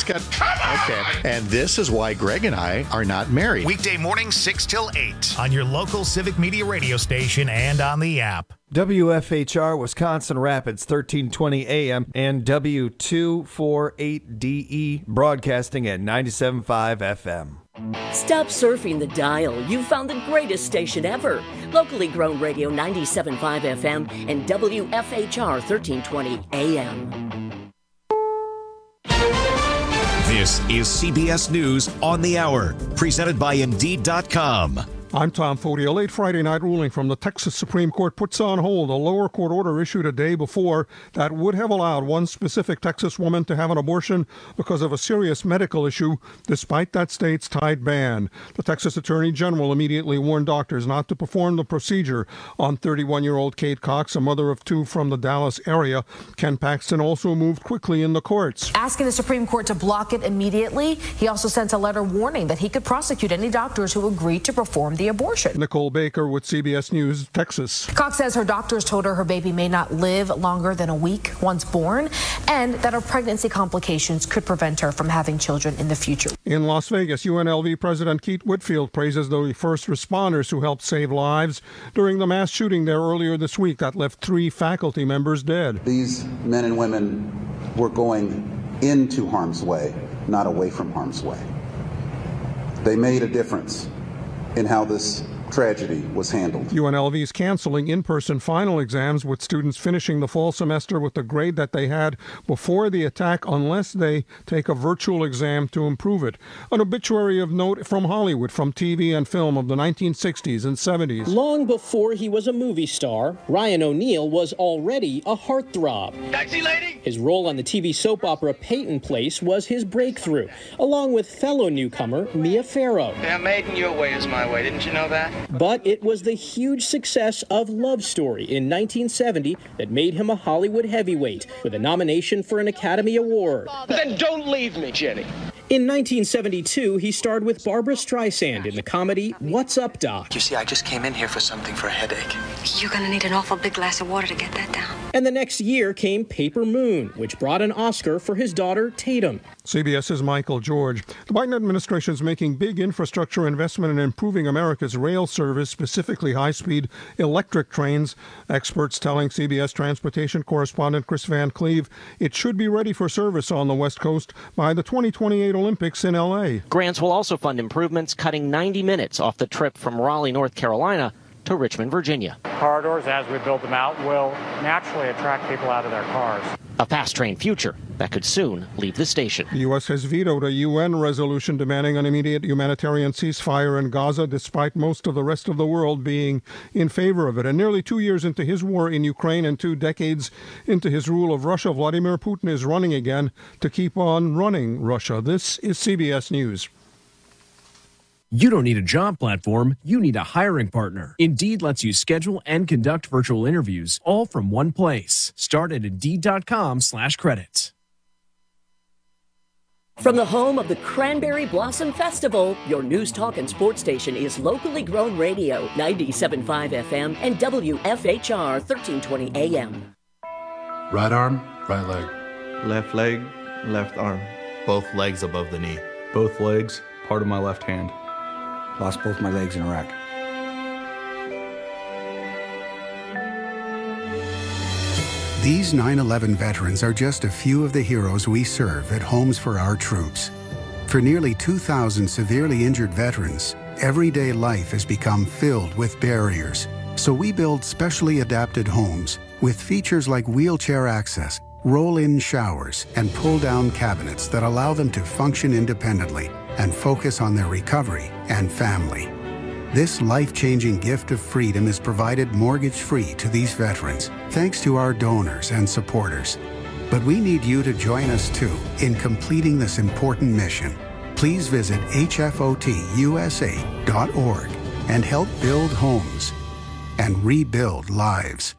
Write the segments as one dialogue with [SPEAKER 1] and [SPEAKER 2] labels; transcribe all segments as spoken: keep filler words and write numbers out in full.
[SPEAKER 1] It's got, okay. And this is why Greg and I are not married.
[SPEAKER 2] Weekday morning, six till eight. On your local Civic Media radio station and on the app.
[SPEAKER 3] W F H R Wisconsin Rapids, thirteen twenty A M, and W two forty-eight D E, broadcasting at ninety-seven point five F M.
[SPEAKER 4] Stop surfing the dial. You've found the greatest station ever. Locally grown radio ninety-seven point five F M and W F H R thirteen twenty A M.
[SPEAKER 5] This is C B S News on the Hour, presented by Indeed dot com.
[SPEAKER 6] I'm Tom Foti. A late Friday night ruling from the Texas Supreme Court puts on hold a lower court order issued a day before that would have allowed one specific Texas woman to have an abortion because of a serious medical issue, despite that state's tied ban. The Texas Attorney General immediately warned doctors not to perform the procedure on thirty-one-year-old Kate Cox, a mother of two from the Dallas area. Ken Paxton also moved quickly in the courts,
[SPEAKER 7] asking the Supreme Court to block it immediately. He also sent a letter warning that he could prosecute any doctors who agreed to perform the abortion.
[SPEAKER 6] Nicole Baker with C B S News, Texas.
[SPEAKER 7] Cox says her doctors told her her baby may not live longer than a week once born, and that her pregnancy complications could prevent her from having children in the future.
[SPEAKER 6] In Las Vegas, U N L V President Keith Whitfield praises the first responders who helped save lives during the mass shooting there earlier this week that left three faculty members dead.
[SPEAKER 8] These men and women were going into harm's way, not away from harm's way. They made a difference in how this tragedy was handled.
[SPEAKER 6] U N L V is canceling in-person final exams, with students finishing the fall semester with the grade that they had before the attack unless they take a virtual exam to improve it. An obituary of note from Hollywood, from T V and film of the nineteen sixties and seventies.
[SPEAKER 9] Long before he was a movie star, Ryan O'Neal was already a heartthrob.
[SPEAKER 10] Taxi lady!
[SPEAKER 9] His role on the T V soap opera Peyton Place was his breakthrough, along with fellow newcomer Mia Farrow.
[SPEAKER 10] Yeah, made in your way is my way. Didn't you know that?
[SPEAKER 9] But it was the huge success of Love Story in nineteen seventy that made him a Hollywood heavyweight, with a nomination for an Academy Award.
[SPEAKER 10] Then don't leave me, Jenny.
[SPEAKER 9] In nineteen seventy-two, he starred with Barbra Streisand in the comedy What's Up, Doc?
[SPEAKER 11] You see, I just came in here for something for a headache.
[SPEAKER 12] You're gonna need an awful big glass of water to get that down.
[SPEAKER 9] And the next year came Paper Moon, which brought an Oscar for his daughter Tatum.
[SPEAKER 6] CBS's Michael George. The Biden administration is making big infrastructure investment in improving America's rail service, specifically high-speed electric trains. Experts telling C B S transportation correspondent Chris Van Cleve it should be ready for service on the West Coast by the twenty twenty-eight Olympics in L A.
[SPEAKER 13] Grants will also fund improvements, cutting ninety minutes off the trip from Raleigh, North Carolina to Richmond, Virginia.
[SPEAKER 14] Corridors, as we build them out, will naturally attract people out of their cars.
[SPEAKER 13] A fast train future that could soon leave the station.
[SPEAKER 6] The U S has vetoed a U N resolution demanding an immediate humanitarian ceasefire in Gaza, despite most of the rest of the world being in favor of it. And nearly two years into his war in Ukraine and two decades into his rule of Russia, Vladimir Putin is running again to keep on running Russia. This is C B S News.
[SPEAKER 15] You don't need a job platform, you need a hiring partner. Indeed lets you schedule and conduct virtual interviews all from one place. Start at Indeed.com slash credits.
[SPEAKER 4] From the home of the Cranberry Blossom Festival, your news, talk, and sports station is locally grown radio, ninety-seven point five F M and W F H R thirteen twenty A M.
[SPEAKER 16] Right arm, right leg.
[SPEAKER 17] Left leg, left arm.
[SPEAKER 18] Both legs above the knee.
[SPEAKER 17] Both legs, part of my left hand.
[SPEAKER 19] Lost both my legs in Iraq.
[SPEAKER 20] These nine eleven veterans are just a few of the heroes we serve at Homes for Our Troops. For nearly two thousand severely injured veterans, everyday life has become filled with barriers. So we build specially adapted homes with features like wheelchair access, roll-in showers, and pull-down cabinets that allow them to function independently and focus on their recovery and family. This life-changing gift of freedom is provided mortgage-free to these veterans, thanks to our donors and supporters. But we need you to join us too in completing this important mission. Please visit H F O T U S A dot org and help build homes and rebuild lives.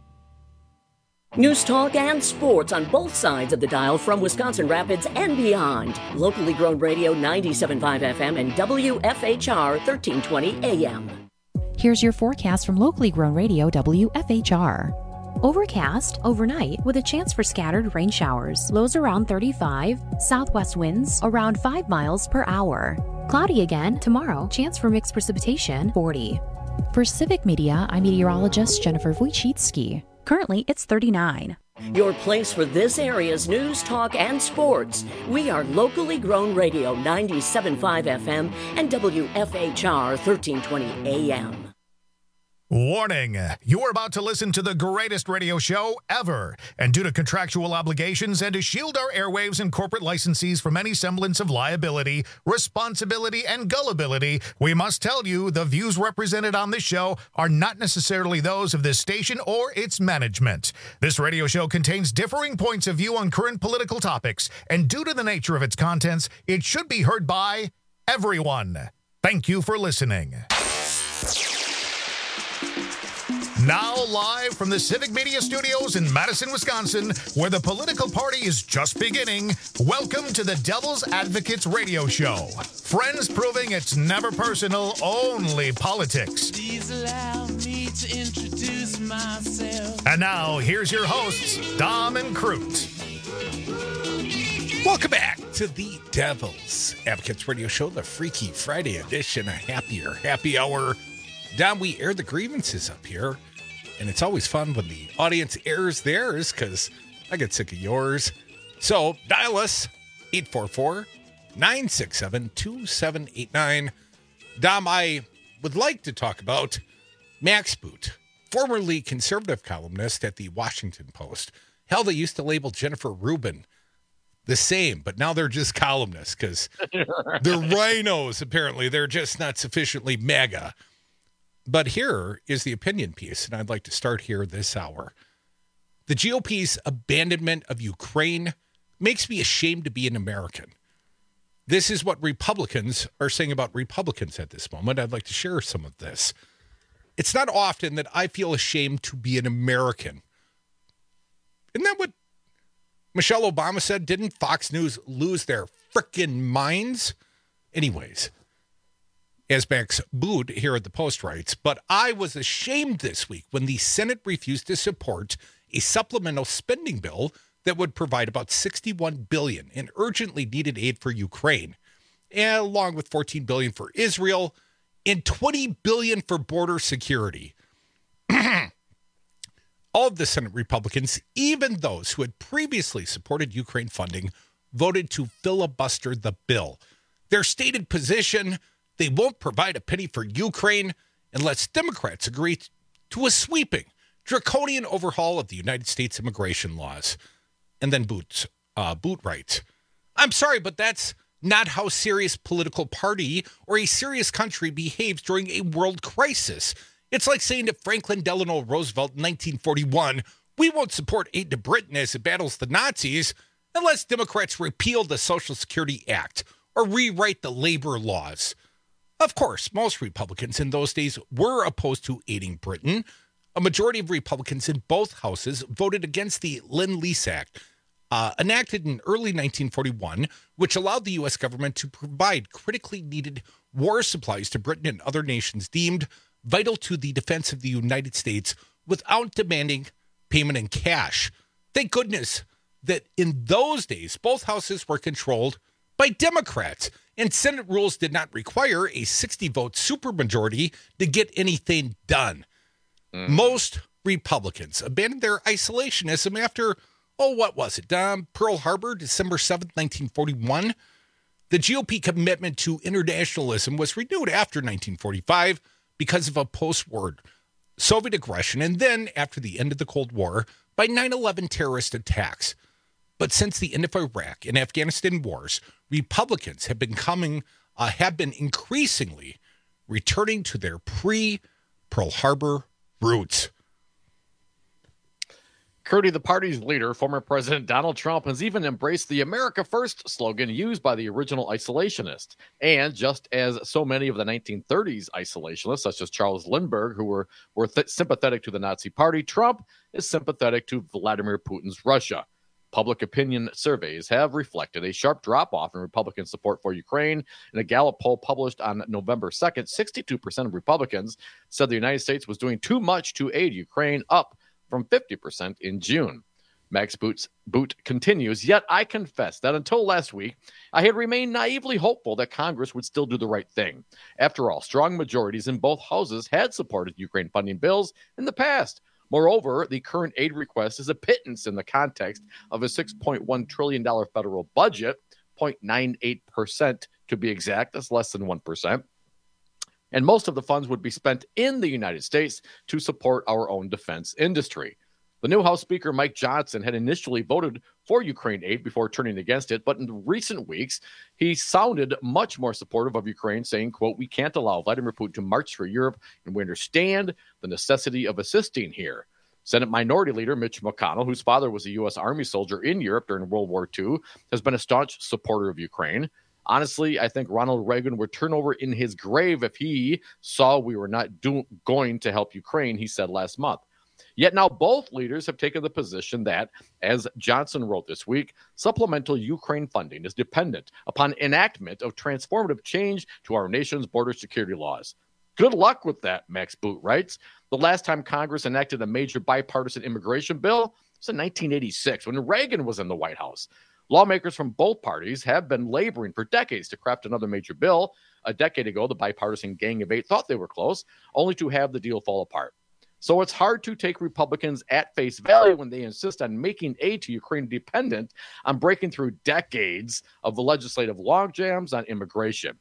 [SPEAKER 4] News, talk, and sports on both sides of the dial from Wisconsin Rapids and beyond. Locally grown radio ninety-seven point five F M and W F H R thirteen twenty A M.
[SPEAKER 21] Here's your forecast from locally grown radio W F H R. Overcast overnight with a chance for scattered rain showers. Lows around thirty-five. Southwest winds around five miles per hour. Cloudy again tomorrow. Chance for mixed precipitation forty. For Civic Media, I'm meteorologist Jennifer Wojcicki. Currently, it's thirty-nine.
[SPEAKER 4] Your place for this area's news, talk, and sports. We are locally grown radio ninety-seven point five F M and W F H R thirteen twenty A M.
[SPEAKER 2] Warning, you're about to listen to the greatest radio show ever. And due to contractual obligations and to shield our airwaves and corporate licensees from any semblance of liability, responsibility, and gullibility, we must tell you the views represented on this show are not necessarily those of this station or its management. This radio show contains differing points of view on current political topics, and due to the nature of its contents, it should be heard by everyone. Thank you for listening. Now live from the Civic Media Studios in Madison, Wisconsin, where the political party is just beginning, welcome to the Devil's Advocates Radio Show. Friends proving it's never personal, only politics.
[SPEAKER 22] Please allow me to introduce myself.
[SPEAKER 2] And now, here's your hosts, Dom and Crute.
[SPEAKER 23] Welcome back to the Devil's Advocates Radio Show, the Freaky Friday edition, a happier happy hour. Dom, we air the grievances up here. And it's always fun when the audience airs theirs because I get sick of yours. So dial us, eight four four, nine six seven, two seven eight nine. Dom, I would like to talk about Max Boot, formerly conservative columnist at the Washington Post. Hell, they used to label Jennifer Rubin the same, but now they're just columnists because they're rhinos, apparently. They're just not sufficiently MAGA. But here is the opinion piece, and I'd like to start here this hour. The G O P's abandonment of Ukraine makes me ashamed to be an American. This is what Republicans are saying about Republicans at this moment. I'd like to share some of this. It's not often that I feel ashamed to be an American. Isn't that what Michelle Obama said? Didn't Fox News lose their frickin' minds? Anyways. As Max Boot here at the Post writes, but I was ashamed this week when the Senate refused to support a supplemental spending bill that would provide about sixty-one billion dollars in urgently needed aid for Ukraine, along with fourteen billion dollars for Israel and twenty billion dollars for border security. All of the Senate Republicans, even those who had previously supported Ukraine funding, voted to filibuster the bill. Their stated position: they won't provide a penny for Ukraine unless Democrats agree to a sweeping, draconian overhaul of the United States immigration laws. And then Boot, uh, Boot writes, I'm sorry, but that's not how a serious political party or a serious country behaves during a world crisis. It's like saying to Franklin Delano Roosevelt in nineteen forty-one, we won't support aid to Britain as it battles the Nazis unless Democrats repeal the Social Security Act or rewrite the labor laws. Of course, most Republicans in those days were opposed to aiding Britain. A majority of Republicans in both houses voted against the Lend-Lease Act, uh, enacted in early nineteen forty-one, which allowed the U S government to provide critically needed war supplies to Britain and other nations deemed vital to the defense of the United States without demanding payment in cash. Thank goodness that in those days, both houses were controlled by Democrats. And Senate rules did not require a sixty-vote supermajority to get anything done. Mm. Most Republicans abandoned their isolationism after, oh, what was it, um, Pearl Harbor, December seventh, nineteen forty-one. The G O P commitment to internationalism was renewed after nineteen forty-five because of a post-war Soviet aggression, and then, after the end of the Cold War, by nine eleven terrorist attacks. But since the end of Iraq and Afghanistan wars, Republicans have been coming, uh, have been increasingly returning to their pre-Pearl Harbor roots.
[SPEAKER 24] Curdy, the party's leader, former President Donald Trump, has even embraced the America First slogan used by the original isolationists. And just as so many of the nineteen thirties isolationists, such as Charles Lindbergh, who were, were th- sympathetic to the Nazi Party, Trump is sympathetic to Vladimir Putin's Russia. Public opinion surveys have reflected a sharp drop-off in Republican support for Ukraine. In a Gallup poll published on November second, sixty-two percent of Republicans said the United States was doing too much to aid Ukraine, up from fifty percent in June. Max Boot's Boot continues, yet I confess that until last week, I had remained naively hopeful that Congress would still do the right thing. After all, strong majorities in both houses had supported Ukraine funding bills in the past. Moreover, the current aid request is a pittance in the context of a six point one trillion dollars federal budget, zero point nine eight percent to be exact. That's less than one percent. And most of the funds would be spent in the United States to support our own defense industry. The new House Speaker, Mike Johnson, had initially voted for Ukraine aid before turning against it, but in recent weeks, he sounded much more supportive of Ukraine, saying, quote, "We can't allow Vladimir Putin to march through Europe, and we understand the necessity of assisting here." Senate Minority Leader Mitch McConnell, whose father was a U S Army soldier in Europe during World War Two, has been a staunch supporter of Ukraine. Honestly, I think Ronald Reagan would turn over in his grave if he saw we were not do- going to help Ukraine, he said last month. Yet now both leaders have taken the position that, as Johnson wrote this week, supplemental Ukraine funding is dependent upon enactment of transformative change to our nation's border security laws. Good luck with that, Max Boot writes. The last time Congress enacted a major bipartisan immigration bill was in nineteen eighty-six, when Reagan was in the White House. Lawmakers from both parties have been laboring for decades to craft another major bill. A decade ago, the bipartisan Gang of Eight thought they were close, only to have the deal fall apart. So it's hard to take Republicans at face value when they insist on making aid to Ukraine dependent on breaking through decades of legislative logjams on immigration.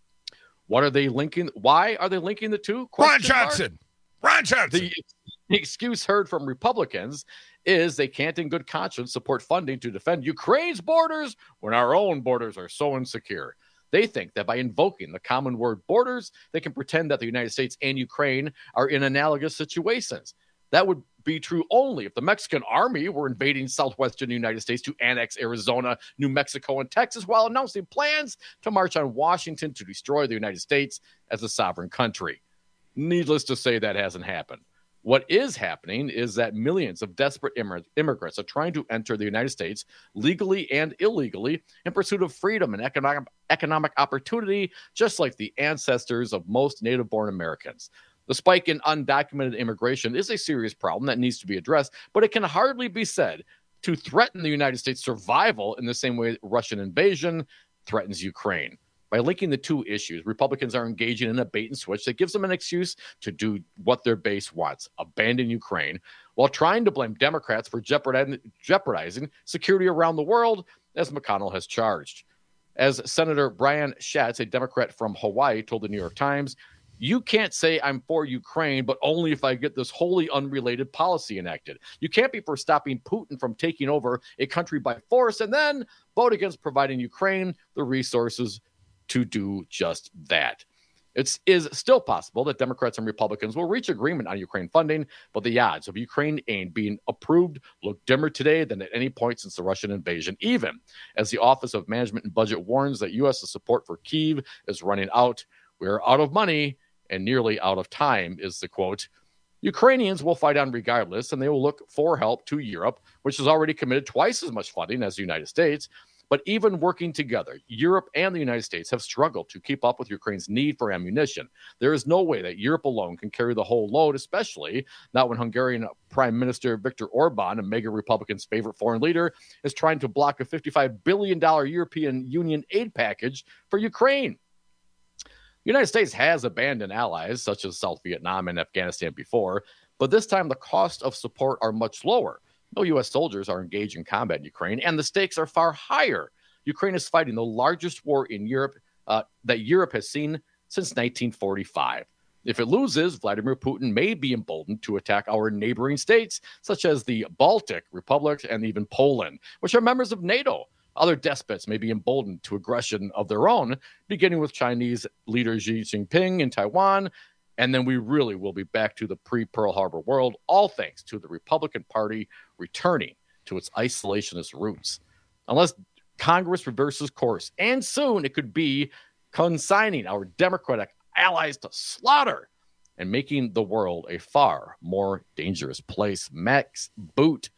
[SPEAKER 24] What are they linking? Why are they linking the two?
[SPEAKER 23] Ron Johnson. Ron Johnson.
[SPEAKER 24] The, the excuse heard from Republicans is they can't in good conscience support funding to defend Ukraine's borders when our own borders are so insecure. They think that by invoking the common word borders, they can pretend that the United States and Ukraine are in analogous situations. That would be true only if the Mexican army were invading southwestern United States to annex Arizona, New Mexico, and Texas while announcing plans to march on Washington to destroy the United States as a sovereign country. Needless to say, that hasn't happened. What is happening is that millions of desperate imm- immigrants are trying to enter the United States legally and illegally in pursuit of freedom and economic, economic opportunity, just like the ancestors of most native-born Americans. The spike in undocumented immigration is a serious problem that needs to be addressed, but it can hardly be said to threaten the United States' survival in the same way Russian invasion threatens Ukraine. By linking the two issues, Republicans are engaging in a bait and switch that gives them an excuse to do what their base wants, abandon Ukraine, while trying to blame Democrats for jeopardizing, jeopardizing security around the world, as McConnell has charged. As Senator Brian Schatz, a Democrat from Hawaii, told the New York Times, "You can't say I'm for Ukraine, but only if I get this wholly unrelated policy enacted. You can't be for stopping Putin from taking over a country by force and then vote against providing Ukraine the resources to do just that." It is still possible that Democrats and Republicans will reach agreement on Ukraine funding, but the odds of Ukraine aid being approved look dimmer today than at any point since the Russian invasion, even as the Office of Management and Budget warns that U S support for Kyiv is running out. "We're out of money and nearly out of time," is the quote. Ukrainians will fight on regardless, and they will look for help to Europe, which has already committed twice as much funding as the United States. But even working together, Europe and the United States have struggled to keep up with Ukraine's need for ammunition. There is no way that Europe alone can carry the whole load, especially not when Hungarian Prime Minister Viktor Orban, a mega Republican's favorite foreign leader, is trying to block a fifty-five billion dollars European Union aid package for Ukraine. The United States has abandoned allies such as South Vietnam and Afghanistan before, but this time the cost of support are much lower. No U S soldiers are engaged in combat in Ukraine, and the stakes are far higher. Ukraine is fighting the largest war in Europe uh, that Europe has seen since nineteen forty-five. If it loses, Vladimir Putin may be emboldened to attack our neighboring states, such as the Baltic republics and even Poland, which are members of NATO. Other despots may be emboldened to aggression of their own, beginning with Chinese leader Xi Jinping in Taiwan. And then we really will be back to the pre-Pearl Harbor world, all thanks to the Republican Party returning to its isolationist roots. Unless Congress reverses course, and soon it could be consigning our Democratic allies to slaughter and making the world a far more dangerous place. Max Boot,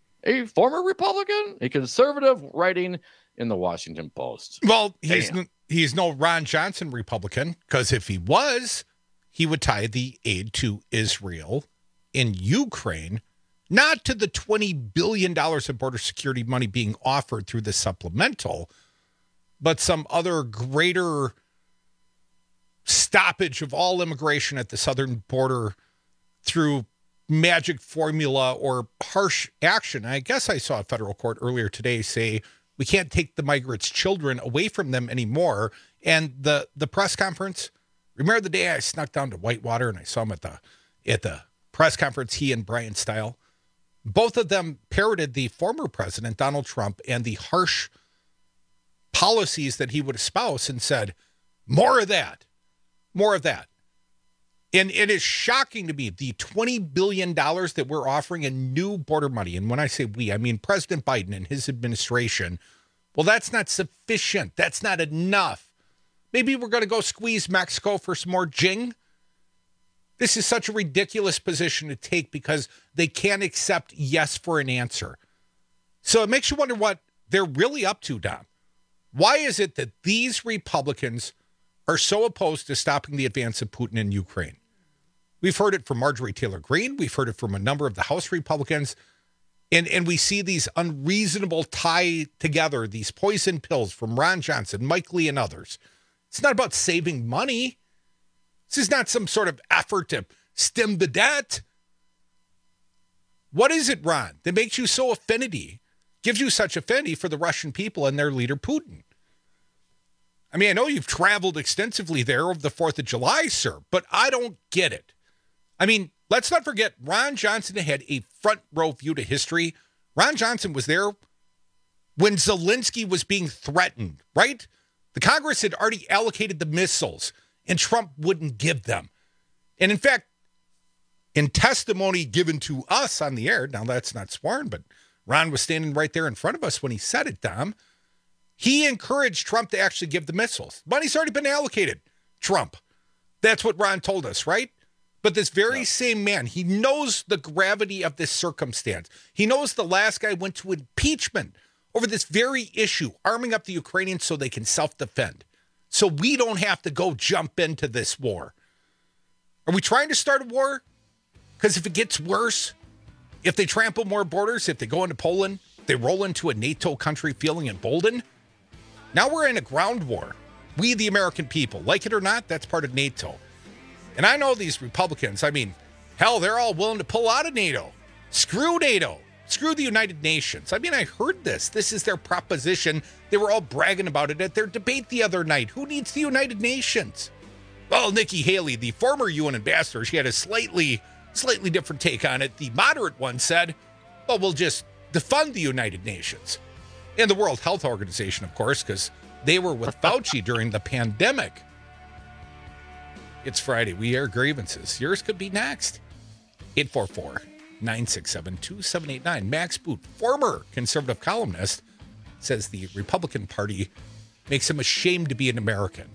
[SPEAKER 24] a former Republican, a conservative, writing in the Washington Post.
[SPEAKER 23] Well, he's, n- he's no Ron Johnson Republican, because if he was, he would tie the aid to Israel in Ukraine not to the twenty billion dollars of border security money being offered through the supplemental, but some other greater stoppage of all immigration at the southern border through magic formula or harsh action. I guess I saw a federal court earlier today say we can't take the migrants' children away from them anymore. And the the press conference, remember the day I snuck down to Whitewater and I saw him at the at the press conference, he and Brian Stile, both of them parroted the former president, Donald Trump, and the harsh policies that he would espouse and said, more of that, more of that. And it is shocking to me, the twenty billion dollars that we're offering in new border money. And when I say we, I mean President Biden and his administration. Well, that's not sufficient. That's not enough. Maybe we're going to go squeeze Mexico for some more jing. This is such a ridiculous position to take because they can't accept yes for an answer. So it makes you wonder what they're really up to, Dom. Why is it that these Republicans are so opposed to stopping the advance of Putin in Ukraine? We've heard it from Marjorie Taylor Greene. We've heard it from a number of the House Republicans. And, and we see these unreasonable tie together, these poison pills from Ron Johnson, Mike Lee, and others. It's not about saving money. This is not some sort of effort to stem the debt. What is it, Ron, that makes you so affinity, gives you such affinity for the Russian people and their leader, Putin? I mean, I know you've traveled extensively there over the fourth of July, sir, but I don't get it. I mean, let's not forget, Ron Johnson had a front row view to history. Ron Johnson was there when Zelensky was being threatened, right? The Congress had already allocated the missiles, and Trump wouldn't give them. And in fact, in testimony given to us on the air, now that's not sworn, but Ron was standing right there in front of us when he said it, Dom. He encouraged Trump to actually give the missiles. Money's already been allocated. Trump. That's what Ron told us, right? But this very yeah. same man, he knows the gravity of this circumstance. He knows the last guy went to impeachment over this very issue, arming up the Ukrainians so they can self-defend. So we don't have to go jump into this war. Are we trying to start a war? Because if it gets worse, if they trample more borders, if they go into Poland, they roll into a NATO country feeling emboldened, now we're in a ground war. We, the American people, like it or not, that's part of NATO. And I know these Republicans, I mean, hell, they're all willing to pull out of NATO. Screw NATO. Screw the United Nations. I mean, I heard this. This is their proposition. They were all bragging about it at their debate the other night. Who needs the United Nations? Well, Nikki Haley, the former U N ambassador, she had a slightly, slightly different take on it. The moderate one said, well, we'll just defund the United Nations. And the World Health Organization, of course, because they were with Fauci during the pandemic. It's Friday. We air grievances. Yours could be next. eight four four, nine six seven, two seven eight nine. Max Boot, former conservative columnist, says the Republican Party makes him ashamed to be an American.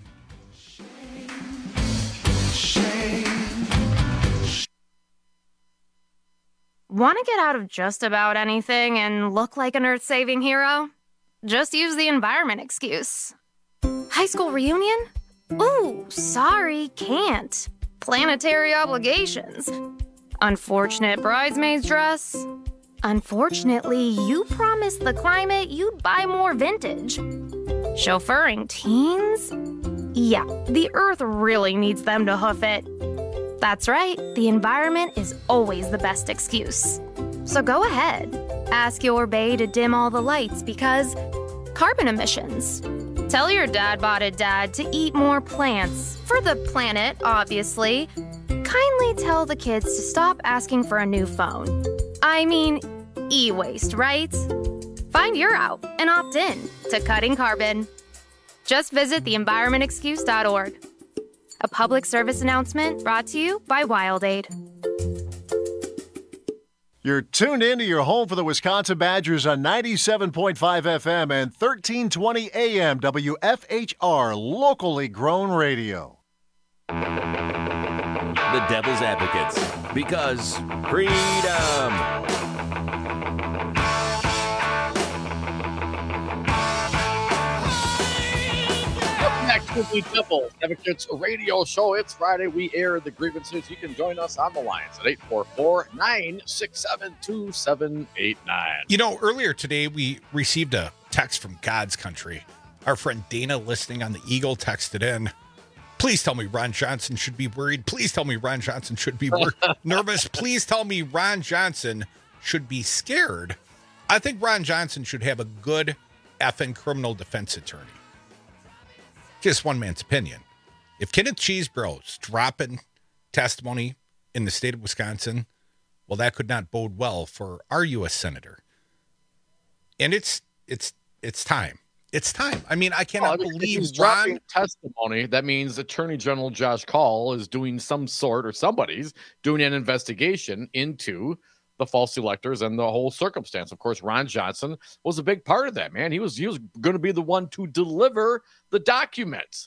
[SPEAKER 1] Want to get out of just about anything and look like an earth-saving hero? Just use the environment excuse. High school reunion? Ooh, sorry, can't. Planetary obligations. Unfortunate bridesmaid's dress. Unfortunately, you promised the climate you'd buy more vintage. Chauffeuring teens? Yeah, the earth really needs them to hoof it. That's right, the environment is always the best excuse. So go ahead, ask your bae to dim all the lights because carbon emissions. Tell your dad-botted dad to eat more plants, for the planet, obviously. Kindly tell the kids to stop asking for a new phone. I mean, e-waste, right? Find your out and opt in to cutting carbon. Just visit the environment excuse dot org. A public service announcement brought to you by WildAid.
[SPEAKER 3] You're tuned in to your home for the Wisconsin Badgers on ninety-seven point five F M and thirteen twenty A M W F H R, locally grown radio.
[SPEAKER 5] The Devil's Advocates, because freedom.
[SPEAKER 24] Up next to the Devil's Advocates radio show. It's Friday. We air the grievances. You can join us on the lines at eight four four, nine six seven, two seven eight nine.
[SPEAKER 23] You know, earlier today, we received a text from God's country. Our friend Dana, listening on the Eagle, texted in, please tell me Ron Johnson should be worried. Please tell me Ron Johnson should be wor- nervous. Please tell me Ron Johnson should be scared. I think Ron Johnson should have a good effing criminal defense attorney. Just one man's opinion. If Kenneth Chesebro's dropping testimony in the state of Wisconsin, well, that could not bode well for our U S Senator. And it's it's it's time. It's time. I mean, I cannot
[SPEAKER 24] well, if
[SPEAKER 23] believe
[SPEAKER 24] he's
[SPEAKER 23] Ron
[SPEAKER 24] dropping testimony. That means Attorney General Josh Call is doing some sort, or somebody's doing an investigation into the false electors and the whole circumstance. Of course, Ron Johnson was a big part of that, man. He was he was going to be the one to deliver the documents.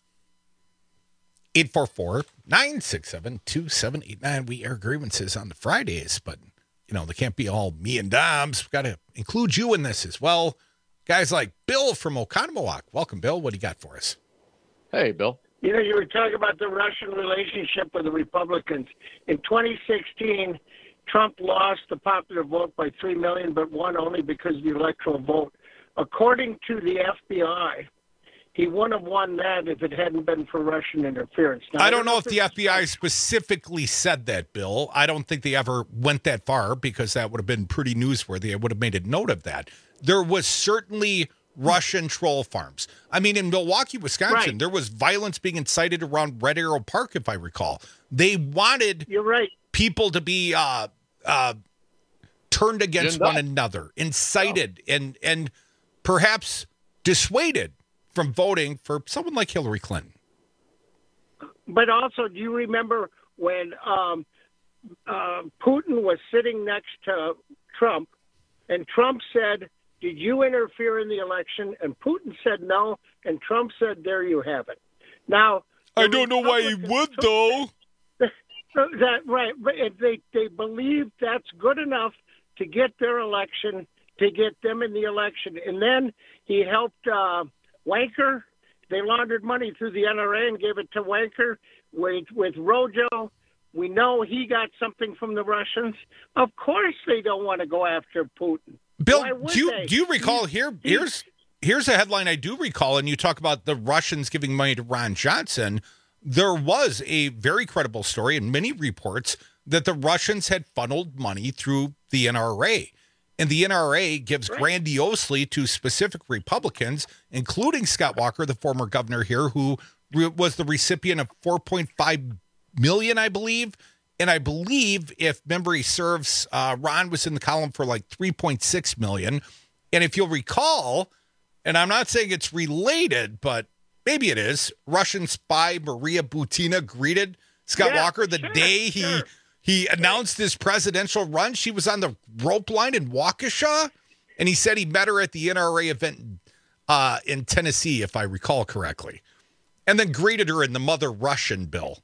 [SPEAKER 23] eight four four, nine six seven, two seven eight nine. We air grievances on the Fridays, but, you know, they can't be all me and Doms. We've got to include you in this as well. Guys like Bill from Oconomowoc. Welcome, Bill. What do you got for us?
[SPEAKER 24] Hey, Bill.
[SPEAKER 7] You know, you were talking about the Russian relationship with the Republicans. In twenty sixteen, Trump lost the popular vote by three million, but won only because of the electoral vote. According to the F B I, he wouldn't have won that if it hadn't been for Russian interference. Now,
[SPEAKER 23] I don't know if the F B I specifically said that, Bill. I don't think they ever went that far because that would have been pretty newsworthy. I would have made a note of that. There was certainly Russian troll farms. I mean, in Milwaukee, Wisconsin,
[SPEAKER 7] right.
[SPEAKER 23] there was violence being incited around Red Arrow Park, if I recall. They wanted
[SPEAKER 7] You're right.
[SPEAKER 23] people to be uh, uh, turned against
[SPEAKER 24] Ginned
[SPEAKER 23] one
[SPEAKER 24] up.
[SPEAKER 23] another, incited, oh. and and perhaps dissuaded from voting for someone like Hillary Clinton.
[SPEAKER 7] But also, do you remember when um, uh, Putin was sitting next to Trump, and Trump said, did you interfere in the election? And Putin said no, and Trump said, there you have it. Now,
[SPEAKER 23] I don't know why he would, though.
[SPEAKER 7] That right, but they they believe that's good enough to get their election, to get them in the election, and then he helped uh, Wanker. They laundered money through the N R A and gave it to Wanker. With with Rojo, we know he got something from the Russians. Of course, they don't want to go after Putin.
[SPEAKER 23] Bill,
[SPEAKER 7] Why would
[SPEAKER 23] do you
[SPEAKER 7] they?
[SPEAKER 23] do you recall
[SPEAKER 7] He's-
[SPEAKER 23] here?
[SPEAKER 7] he's-
[SPEAKER 23] Here's here's a headline I do recall, and you talk about the Russians giving money to Ron Johnson. There was a very credible story in many reports that the Russians had funneled money through the N R A. And the N R A gives
[SPEAKER 7] Right.
[SPEAKER 23] grandiosely to specific Republicans, including Scott Walker, the former governor here, who re- was the recipient of four point five million dollars, I believe. And I believe, if memory serves, uh, Ron was in the column for like three point six million dollars. And if you'll recall, and I'm not saying it's related, but maybe it is, Russian spy Maria Butina greeted Scott
[SPEAKER 7] Yeah,
[SPEAKER 23] Walker the
[SPEAKER 7] sure,
[SPEAKER 23] day he
[SPEAKER 7] sure.
[SPEAKER 23] he announced his presidential run. She was on the rope line in Waukesha, and he said he met her at the N R A event uh, in Tennessee, if I recall correctly, and then greeted her in the Mother Russian bill.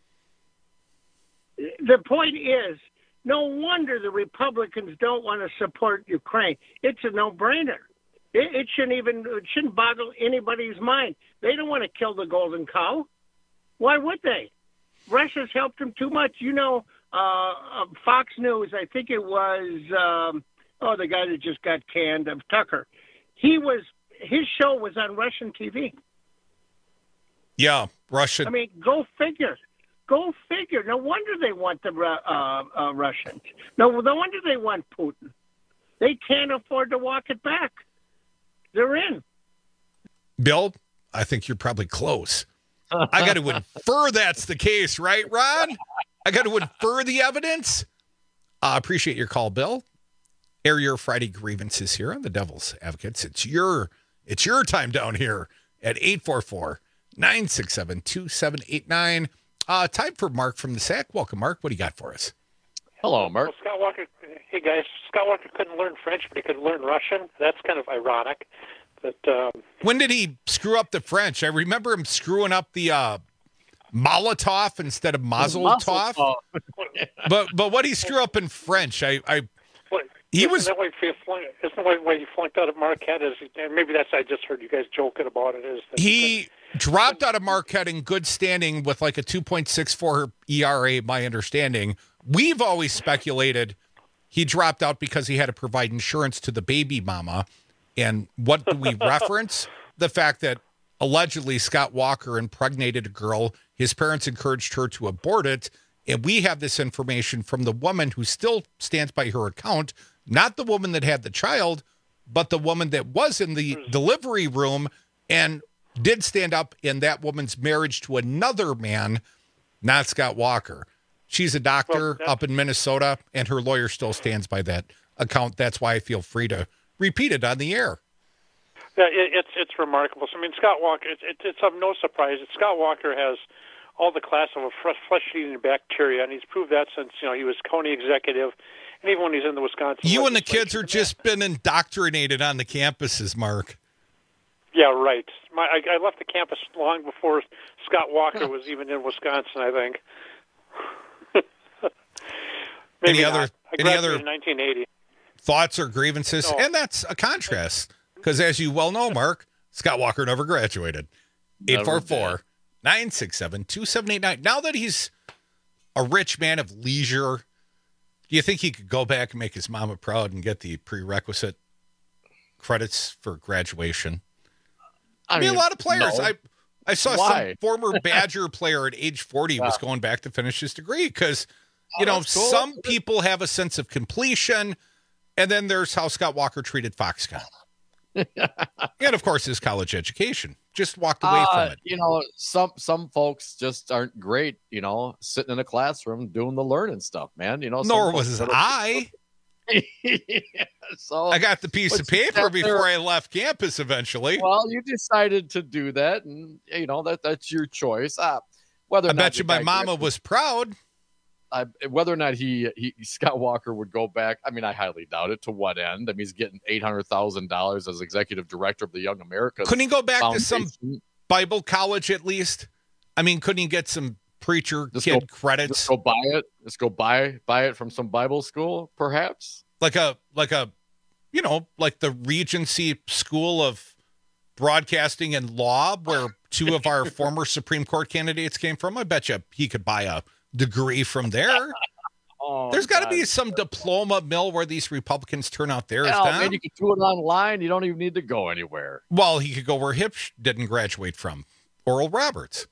[SPEAKER 7] The point is, no wonder the Republicans don't want to support Ukraine. It's a no-brainer. It, it shouldn't even it shouldn't boggle anybody's mind. They don't want to kill the golden cow. Why would they? Russia's helped them too much. You know, uh, uh, Fox News, I think it was, um, oh, the guy that just got canned, of Tucker. He was his show was on Russian T V.
[SPEAKER 23] Yeah, Russian.
[SPEAKER 7] I mean, go figure. Go figure. No wonder they want the uh, uh, Russians. No, no wonder they want Putin. They can't afford to walk it back. They're in.
[SPEAKER 23] Bill, I think you're probably close. I got to infer that's the case, right, Ron? I got to infer the evidence. I uh, appreciate your call, Bill. Air your Friday grievances here on the Devil's Advocates. It's your it's your time down here at eight four four, nine six seven, two seven eight nine. Uh, time for Mark from the S A C. Welcome, Mark. What do you got for us?
[SPEAKER 24] Hello, Mark.
[SPEAKER 8] Well, Scott Walker, hey guys, Scott Walker couldn't learn French, but he could learn Russian. That's kind of ironic. But um,
[SPEAKER 23] when did he screw up the French? I remember him screwing up the uh, Molotov instead of Mazel Tov. but but what he screw up in French? I I
[SPEAKER 8] what,
[SPEAKER 23] he
[SPEAKER 8] isn't
[SPEAKER 23] was.
[SPEAKER 8] That why he flunked, isn't that why he flunked out of Marquette? Is maybe that's I just heard you guys joking about it. Is that
[SPEAKER 23] he? dropped out of Marquette in good standing with like a two point six four E R A, my understanding. We've always speculated he dropped out because he had to provide insurance to the baby mama. And what do we reference? The fact that allegedly Scott Walker impregnated a girl. His parents encouraged her to abort it. And we have this information from the woman who still stands by her account, not the woman that had the child, but the woman that was in the delivery room and did stand up in that woman's marriage to another man, not Scott Walker. She's a doctor well, up in Minnesota, and her lawyer still stands by that account. That's why I feel free to repeat it on the air.
[SPEAKER 8] Yeah, it, it's it's remarkable. So, I mean, Scott Walker, it, it, it's of no surprise that Scott Walker has all the class of a flesh-eating bacteria, and he's proved that since, you know, he was Coney executive, and even when he's in the Wisconsin.
[SPEAKER 23] You and the kids are just been indoctrinated on the campuses, Mark.
[SPEAKER 8] Yeah, right. My, I, I left the campus long before Scott Walker was even in Wisconsin, I think. Maybe
[SPEAKER 23] any
[SPEAKER 8] not.
[SPEAKER 23] other
[SPEAKER 8] I
[SPEAKER 23] any other
[SPEAKER 8] in nineteen eighty.
[SPEAKER 23] Thoughts or grievances? No. And that's a contrast, because as you well know, Mark, Scott Walker never graduated. eight four four, nine six seven, two seven eight nine. Now that he's a rich man of leisure, do you think he could go back and make his mama proud and get the prerequisite credits for graduation? I, I mean, mean, a lot of players. No. I I saw Why? some former Badger player at age forty wow. was going back to finish his degree because, you oh, know, cool. some people have a sense of completion, and then there's how Scott Walker treated Foxconn. And, of course, his college education. Just walked away uh, from it.
[SPEAKER 24] You know, some some folks just aren't great, you know, sitting in a classroom doing the learning stuff, man. You know,
[SPEAKER 23] Nor was I.
[SPEAKER 24] yeah, so
[SPEAKER 23] I got the piece of paper before there, I left campus eventually.
[SPEAKER 24] Well, you decided to do that, and you know that that's your choice. Uh, whether
[SPEAKER 23] I bet you my mama was proud.
[SPEAKER 24] Uh, whether or not he, he Scott Walker would go back, I mean, I highly doubt it. To what end? I mean, he's getting eight hundred thousand dollars as executive director of the Young Americans.
[SPEAKER 23] Couldn't he go back
[SPEAKER 24] Foundation?
[SPEAKER 23] to some Bible college at least? I mean, couldn't he get some preacher
[SPEAKER 24] just
[SPEAKER 23] kid
[SPEAKER 24] go,
[SPEAKER 23] credits?
[SPEAKER 24] Just go buy it. Just go buy buy it from some Bible school, perhaps.
[SPEAKER 23] Like a like a, you know, like the Regency School of Broadcasting and Law, where two of our former Supreme Court candidates came from. I bet you he could buy a degree from there.
[SPEAKER 24] Oh,
[SPEAKER 23] There's got to be some diploma mill where these Republicans turn out theirs
[SPEAKER 24] Hell,
[SPEAKER 23] down.
[SPEAKER 24] Man, you can do it online. You don't even need to go anywhere.
[SPEAKER 23] Well, he could go where Hipsch didn't graduate from, Oral Roberts.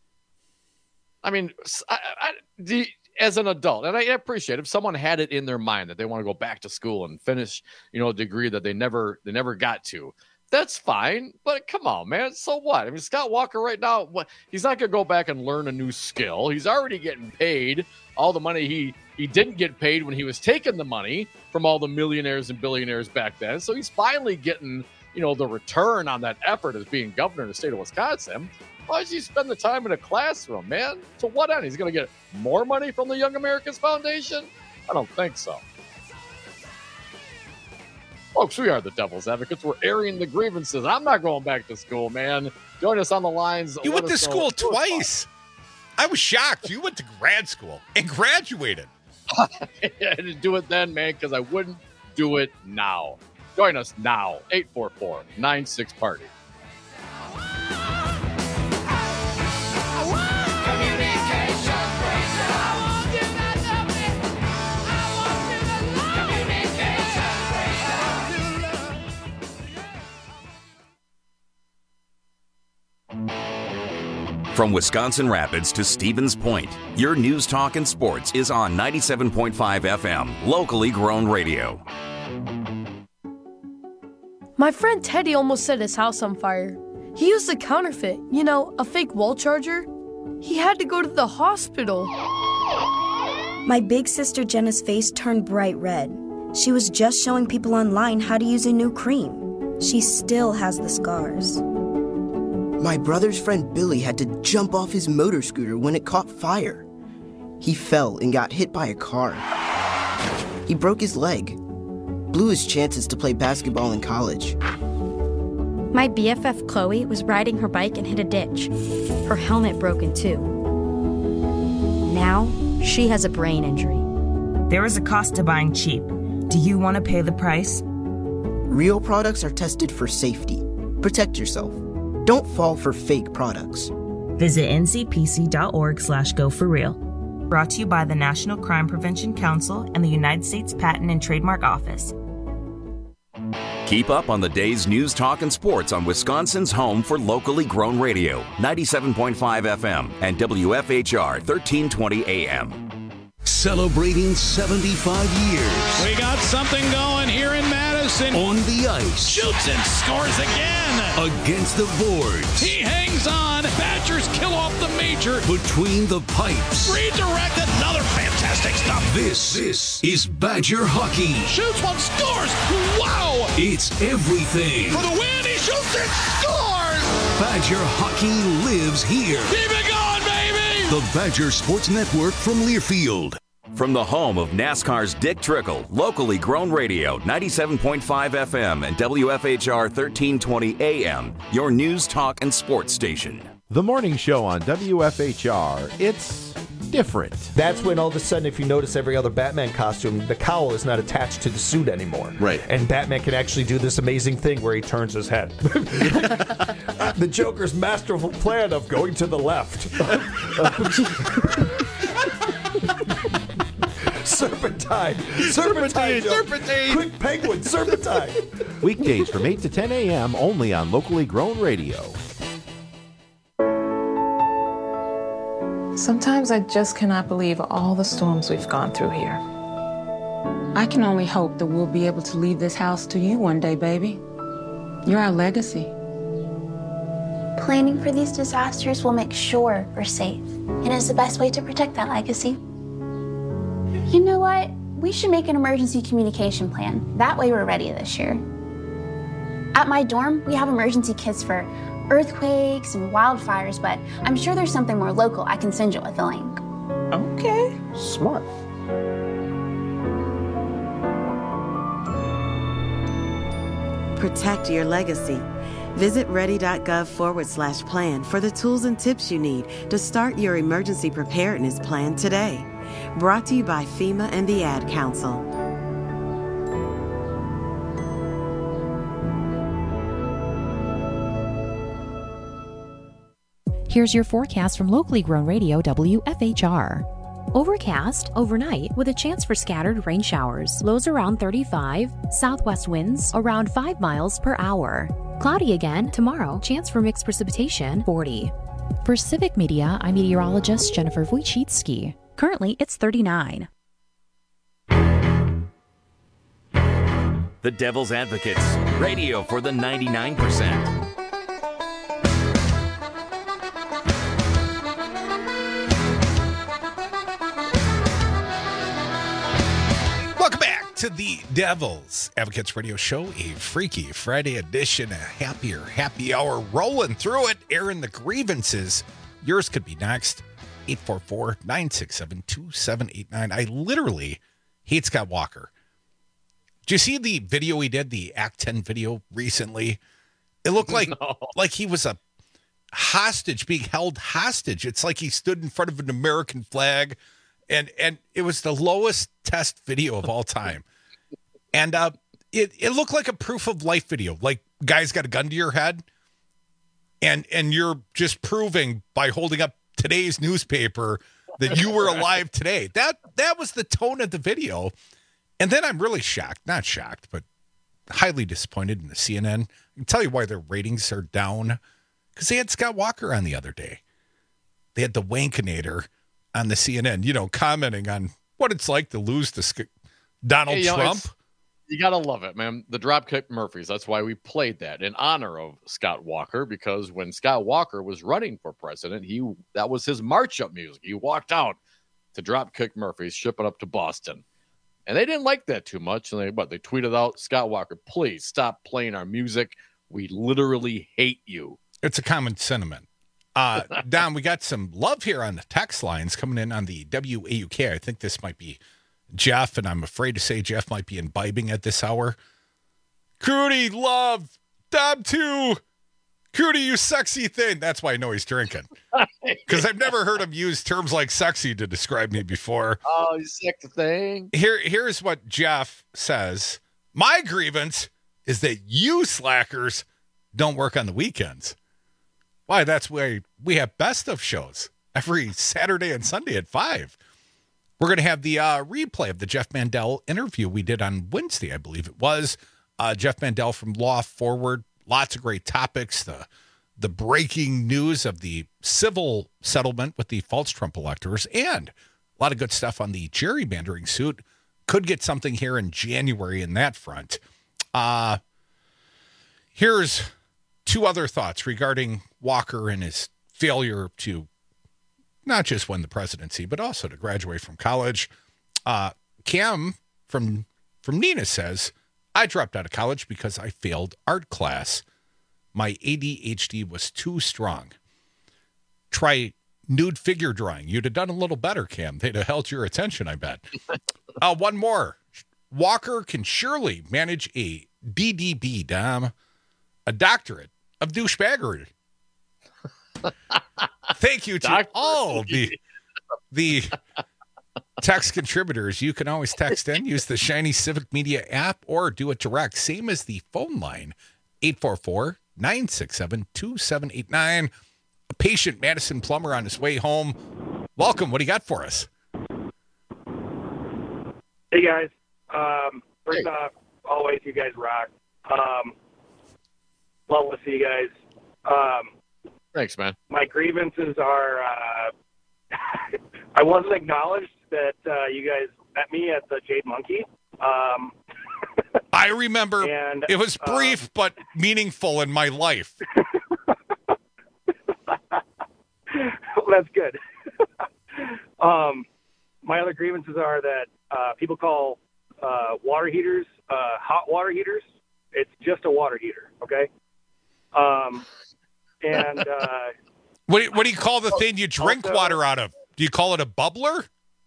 [SPEAKER 24] I mean, I, I, the, as an adult, and I appreciate if someone had it in their mind that they want to go back to school and finish, you know, a degree that they never they never got to. That's fine, but come on, man. So what? I mean, Scott Walker right now, what, he's not going to go back and learn a new skill. He's already getting paid all the money he, he didn't get paid when he was taking the money from all the millionaires and billionaires back then. So he's finally getting, you know, the return on that effort as being governor of the state of Wisconsin. Why does he spend the time in a classroom, man? To what end? He's going to get more money from the Young Americans Foundation? I don't think so. Folks, we are the Devil's Advocates. We're airing the grievances. I'm not going back to school, man. Join us on the lines.
[SPEAKER 23] You
[SPEAKER 24] Let
[SPEAKER 23] went to school twice. I was shocked. You went to grad school and graduated.
[SPEAKER 24] I didn't do it then, man, because I wouldn't do it now. Join us now. eight four four, nine six party.
[SPEAKER 9] From Wisconsin Rapids to Stevens Point, your news, talk, and sports is on ninety-seven point five F M, locally grown radio.
[SPEAKER 10] My friend Teddy almost set his house on fire. He used a counterfeit, you know, a fake wall charger. He had to go to the hospital.
[SPEAKER 11] My big sister Jenna's face turned bright red. She was just showing people online how to use a new cream. She still has the scars.
[SPEAKER 12] My brother's friend Billy had to jump off his motor scooter when it caught fire. He fell and got hit by a car. He broke his leg, blew his chances to play basketball in college.
[SPEAKER 21] My B F F Chloe was riding her bike and hit a ditch. Her helmet broke in two. Now, she has a brain injury.
[SPEAKER 25] There is a cost to buying cheap. Do you want to pay the price?
[SPEAKER 12] Real products are tested for safety. Protect yourself. Don't fall for fake products.
[SPEAKER 25] Visit ncpc.org slash go for real. Brought to you by the National Crime Prevention Council and the United States Patent and Trademark Office.
[SPEAKER 9] Keep up on the day's news, talk, and sports on Wisconsin's home for locally grown radio, ninety-seven point five F M and W F H R thirteen twenty A M.
[SPEAKER 6] Celebrating seventy-five years.
[SPEAKER 13] We got something going here in Madison.
[SPEAKER 6] On the ice.
[SPEAKER 13] Shoots and scores again.
[SPEAKER 6] Against the boards.
[SPEAKER 13] He hangs on. Badgers kill off the major.
[SPEAKER 6] Between the pipes.
[SPEAKER 13] Redirected. Another fantastic stop.
[SPEAKER 6] This, this is Badger hockey.
[SPEAKER 13] Shoots one, scores. Wow.
[SPEAKER 6] It's everything.
[SPEAKER 13] For the win, he shoots and scores.
[SPEAKER 6] Badger hockey lives here.
[SPEAKER 13] Keep it going, baby.
[SPEAKER 6] The Badger Sports Network from Learfield.
[SPEAKER 9] From the home of NASCAR's Dick Trickle, locally grown radio, ninety-seven point five F M and W F H R thirteen twenty A M, your news, talk, and sports station.
[SPEAKER 14] The morning show on W F H R, it's different.
[SPEAKER 15] That's when all of a sudden, if you notice every other Batman costume, the cowl is not attached to the suit anymore.
[SPEAKER 14] Right.
[SPEAKER 15] And Batman can actually do this amazing thing where he turns his head. The Joker's masterful plan of going to the left. Serpentine. Serpentine.
[SPEAKER 14] Serpentine.
[SPEAKER 15] Quick penguin. Serpentine.
[SPEAKER 14] Weekdays from eight to ten A M only on locally grown radio.
[SPEAKER 16] Sometimes I just cannot believe all the storms we've gone through here.
[SPEAKER 26] I can only hope that we'll be able to leave this house to you one day, baby. You're our legacy.
[SPEAKER 27] Planning for these disasters will make sure we're safe, and is the best way to protect that legacy. You know what? We should make an emergency communication plan. That way we're ready this year. At my dorm, we have emergency kits for earthquakes and wildfires, but I'm sure there's something more local I can send you with a link.
[SPEAKER 26] Okay.
[SPEAKER 15] Smart.
[SPEAKER 28] Protect your legacy. Visit ready.gov forward slash plan for the tools and tips you need to start your emergency preparedness plan today. Brought to you by FEMA and the Ad Council.
[SPEAKER 21] Here's your forecast from locally grown radio W F H R. Overcast overnight with a chance for scattered rain showers. Lows around thirty-five. Southwest winds around five miles per hour. Cloudy again tomorrow. Chance for mixed precipitation forty. For Civic Media, I'm meteorologist Jennifer Wojcicki. Currently, it's thirty-nine.
[SPEAKER 5] The Devil's Advocates, radio for the ninety-nine percent.
[SPEAKER 23] Welcome back to the Devil's Advocates Radio Show, a freaky Friday edition, a happier happy hour rolling through it, airing the grievances. Yours could be next. eight four four, nine six seven, two seven eight nine. I literally hate Scott Walker. Did you see the video he did, the Act ten video recently? It looked like, no. like he was a hostage, being held hostage. It's like he stood in front of an American flag, and and it was the lowest test video of all time. And uh, it, it looked like a proof of life video, like guys got a gun to your head, and and you're just proving by holding up today's newspaper that you were alive today. That that was the tone of the video. And then I'm really shocked, not shocked, but highly disappointed in the C N N. I can tell you why their ratings are down, because they had Scott Walker on the other day. They had the Wankinator on the C N N, you know, commenting on what it's like to lose to Sc- Donald
[SPEAKER 24] hey, you know,
[SPEAKER 23] Trump.
[SPEAKER 24] You got to love it, man. The Dropkick Murphys. That's why we played that in honor of Scott Walker, because when Scott Walker was running for president, he that was his march-up music. He walked out to Dropkick Murphys, shipping up to Boston. And they didn't like that too much. And they, what, they tweeted out, Scott Walker, please stop playing our music. We literally hate you.
[SPEAKER 23] It's a common sentiment. Uh, Don, we got some love here on the text lines coming in on the W A U K. I think this might be Jeff, and I'm afraid to say Jeff might be imbibing at this hour. Cootie, love, Dom too. Cootie, you sexy thing. That's why I know he's drinking. Because I've never heard him use terms like sexy to describe me before.
[SPEAKER 24] Oh, you sexy thing.
[SPEAKER 23] Here, here's what Jeff says. My grievance is that you slackers don't work on the weekends. Why, that's why we have best of shows every Saturday and Sunday at five. We're going to have the uh, replay of the Jeff Mandel interview we did on Wednesday, I believe it was. Uh, Jeff Mandel from Law Forward. Lots of great topics. The the breaking news of the civil settlement with the false Trump electors, and a lot of good stuff on the gerrymandering suit. Could get something here in January in that front. Uh, here's two other thoughts regarding Walker and his failure to not just win the presidency, but also to graduate from college. Uh, Cam from from Nina says, I dropped out of college because I failed art class. My A D H D was too strong. Try nude figure drawing. You'd have done a little better, Cam. They'd have held your attention, I bet. uh, one more. Walker can surely manage a D D B, Dom, a doctorate of douchebaggery. Thank you to Doctor all the the text contributors. You can always text in, use the Shiny Civic Media app, or do it direct. Same as the phone line, eight four four, nine six seven, two seven eight nine. A patient Madison Plummer on his way home. Welcome. What do you got for us?
[SPEAKER 1] Hey, guys. Um, first hey. off, always, you guys rock. Um, love to see you guys. Um,
[SPEAKER 24] Thanks, man.
[SPEAKER 1] My grievances are, uh, I wasn't acknowledged that uh, you guys met me at the Jade Monkey. Um,
[SPEAKER 23] I remember.
[SPEAKER 1] And,
[SPEAKER 23] it was brief, um, but meaningful in my life.
[SPEAKER 1] Well, that's good. um, my other grievances are that uh, people call uh, water heaters uh, hot water heaters. It's just a water heater, okay? Um, and uh,
[SPEAKER 23] what, do, what do you call the thing you drink also, water out of? Do you call it a bubbler?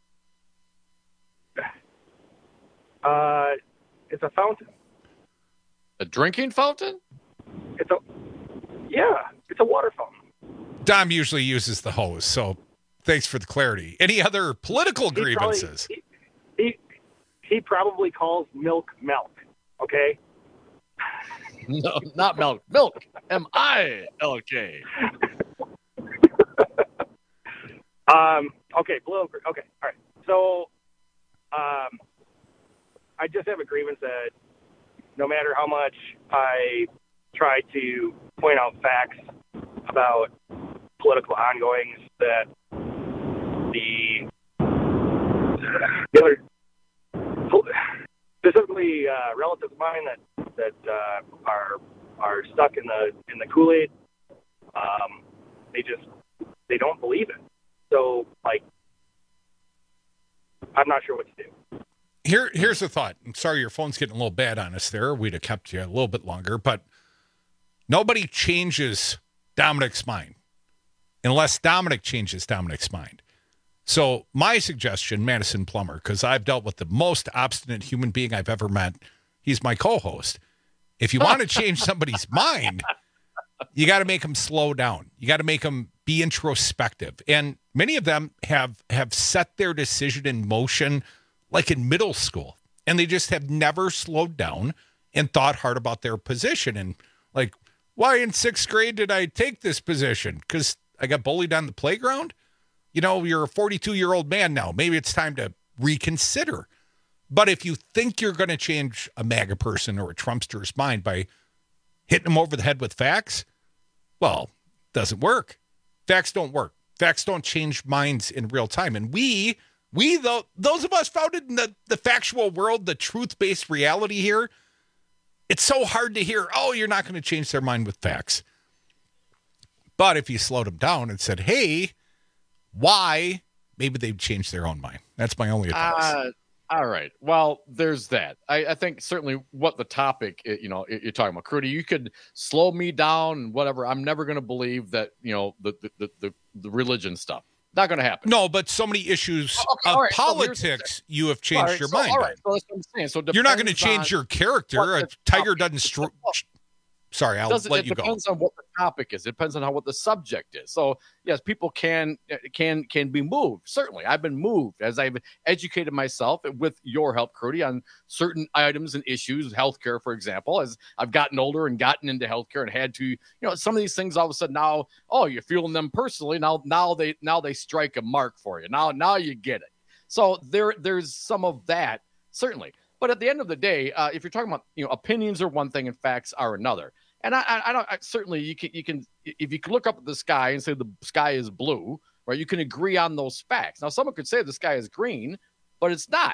[SPEAKER 1] Uh, it's a fountain.
[SPEAKER 24] A drinking fountain?
[SPEAKER 1] It's a yeah, it's a water fountain.
[SPEAKER 23] Dom usually uses the hose, so thanks for the clarity. Any other political he grievances?
[SPEAKER 1] Probably, he, he he probably calls milk milk. Okay.
[SPEAKER 24] No, not milk. Milk. M I L K.
[SPEAKER 1] um. Okay. Blue. Okay. All right. So, um, I just have a grievance that no matter how much I try to point out facts about political ongoings, that the the other specifically uh, relatives of mine that that uh, are are stuck in the in the Kool-Aid, um, they just they don't believe it. So, like, I'm not sure what to do.
[SPEAKER 23] Here, here's a thought. I'm sorry your phone's getting a little bad on us there. We'd have kept you a little bit longer, but nobody changes Dominic's mind unless Dominic changes Dominic's mind. So my suggestion, Madison Plummer, because I've dealt with the most obstinate human being I've ever met. He's my co-host. If you want to change somebody's mind, you got to make them slow down. You got to make them be introspective. And many of them have have set their decision in motion like in middle school. And they just have never slowed down and thought hard about their position. And like, why in sixth grade did I take this position? Because I got bullied on the playground? You know, you're a forty-two-year-old man now. Maybe it's time to reconsider. But if you think you're going to change a MAGA person or a Trumpster's mind by hitting them over the head with facts, well, doesn't work. Facts don't work. Facts don't change minds in real time. And we, we though, those of us founded in the, the factual world, the truth-based reality here, it's so hard to hear, oh, you're not going to change their mind with facts. But if you slowed them down and said, hey, why, maybe they'd change their own mind. That's my only advice.
[SPEAKER 24] Uh, all right. Well, there's that. I, I think certainly what the topic, you know, you're talking about, Crudy, you could slow me down and whatever. I'm never going to believe that, you know, the, the, the, the religion stuff. Not going to happen.
[SPEAKER 23] No, but so many issues oh, okay, of right. politics, so you have changed
[SPEAKER 24] right,
[SPEAKER 23] your
[SPEAKER 24] so,
[SPEAKER 23] mind.
[SPEAKER 24] All right. So that's what I'm saying. So
[SPEAKER 23] you're not going to change your character. A tiger doesn't stro- Sorry, I'll
[SPEAKER 24] Does,
[SPEAKER 23] let
[SPEAKER 24] it
[SPEAKER 23] you go.
[SPEAKER 24] It depends on what the topic is. It depends on how what the subject is. So yes, people can can can be moved. Certainly, I've been moved as I've educated myself with your help, Crudy, on certain items and issues, healthcare, for example. As I've gotten older and gotten into healthcare and had to, you know, some of these things all of a sudden now, oh, you're feeling them personally. Now, now they now they strike a mark for you. Now, now you get it. So there there's some of that certainly. But at the end of the day, uh, if you're talking about, you know, opinions are one thing and facts are another. And I, I, I don't I, certainly you can you can if you can look up at the sky and say the sky is blue, right? You can agree on those facts. Now, someone could say the sky is green, but it's not.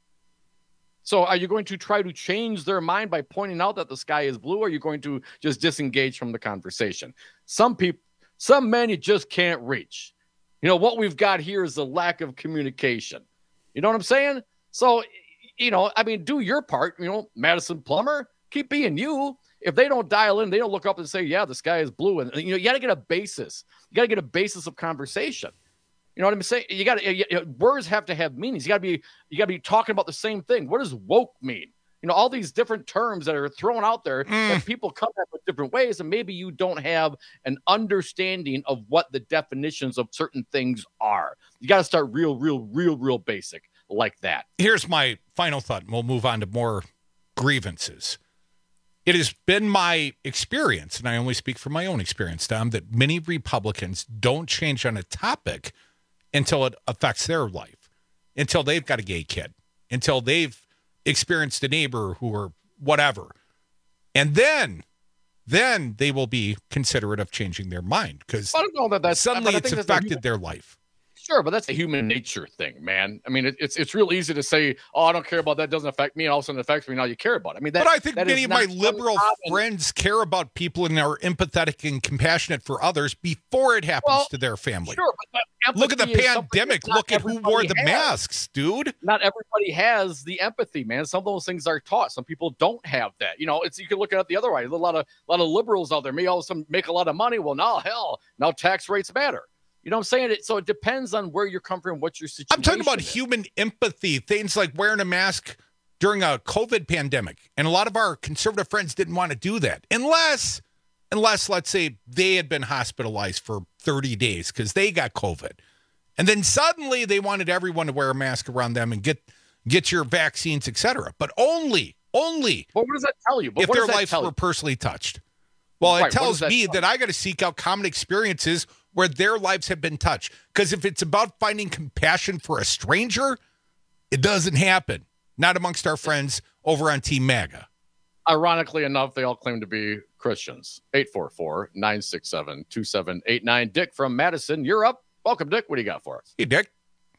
[SPEAKER 24] So, are you going to try to change their mind by pointing out that the sky is blue, or are you going to just disengage from the conversation? Some people, some men, you just can't reach. You know what we've got here is a lack of communication. You know what I'm saying? So. You know, I mean, do your part, you know, Madison Plummer, keep being you. If they don't dial in, they don't look up and say, yeah, the sky is blue. And, you know, you got to get a basis. You got to get a basis of conversation. You know what I'm saying? You got to, words have to have meanings. You got to be, you got to be talking about the same thing. What does woke mean? You know, all these different terms that are thrown out there mm. that people come up with different ways. And maybe you don't have an understanding of what the definitions of certain things are. You got to start real, real, real, real basic. Like that.
[SPEAKER 23] Here's my final thought, and we'll move on to more grievances. It has been my experience, and I only speak from my own experience, Tom, that many Republicans don't change on a topic until it affects their life, until they've got a gay kid, until they've experienced a neighbor who or whatever. And then, then they will be considerate of changing their mind because
[SPEAKER 24] that
[SPEAKER 23] suddenly it's affected their life.
[SPEAKER 24] Sure, but that's a human nature thing, man. I mean, it, it's it's real easy to say, "Oh, I don't care about that; it doesn't affect me," and all of a sudden it affects me. Now you care about it. I mean, that,
[SPEAKER 23] but I think
[SPEAKER 24] that
[SPEAKER 23] many of my liberal
[SPEAKER 24] common.
[SPEAKER 23] friends care about people and are empathetic and compassionate for others before it happens
[SPEAKER 24] well,
[SPEAKER 23] to their family.
[SPEAKER 24] Sure, but
[SPEAKER 23] look at the pandemic. Look at who wore the
[SPEAKER 24] has.
[SPEAKER 23] masks, dude.
[SPEAKER 24] Not everybody has the empathy, man. Some of those things are taught. Some people don't have that. You know, it's you can look at it the other way. A lot of a lot of liberals out there may all of a sudden make a lot of money. Well, now hell, now tax rates matter. You know what I'm saying? It, so it depends on where you're coming from, what your situation
[SPEAKER 23] I'm talking about
[SPEAKER 24] is.
[SPEAKER 23] human empathy, things like wearing a mask during a COVID pandemic. And a lot of our conservative friends didn't want to do that unless, unless let's say, they had been hospitalized for thirty days because they got COVID. And then suddenly they wanted everyone to wear a mask around them and get get your vaccines, et cetera. But only, only
[SPEAKER 24] But what does that tell you? But
[SPEAKER 23] if
[SPEAKER 24] what
[SPEAKER 23] their
[SPEAKER 24] does that
[SPEAKER 23] lives
[SPEAKER 24] tell
[SPEAKER 23] were
[SPEAKER 24] you?
[SPEAKER 23] personally touched. Well,
[SPEAKER 24] Right,
[SPEAKER 23] it
[SPEAKER 24] what
[SPEAKER 23] tells
[SPEAKER 24] does that
[SPEAKER 23] me
[SPEAKER 24] tell
[SPEAKER 23] that I got to seek out common experiences where their lives have been touched. Because if it's about finding compassion for a stranger, it doesn't happen. Not amongst our friends over on Team MAGA.
[SPEAKER 24] Ironically enough, they all claim to be Christians. eight four four, nine six seven, two seven eight nine. Dick from Madison, you're up. Welcome, Dick. What do you got for us?
[SPEAKER 23] Hey, Dick.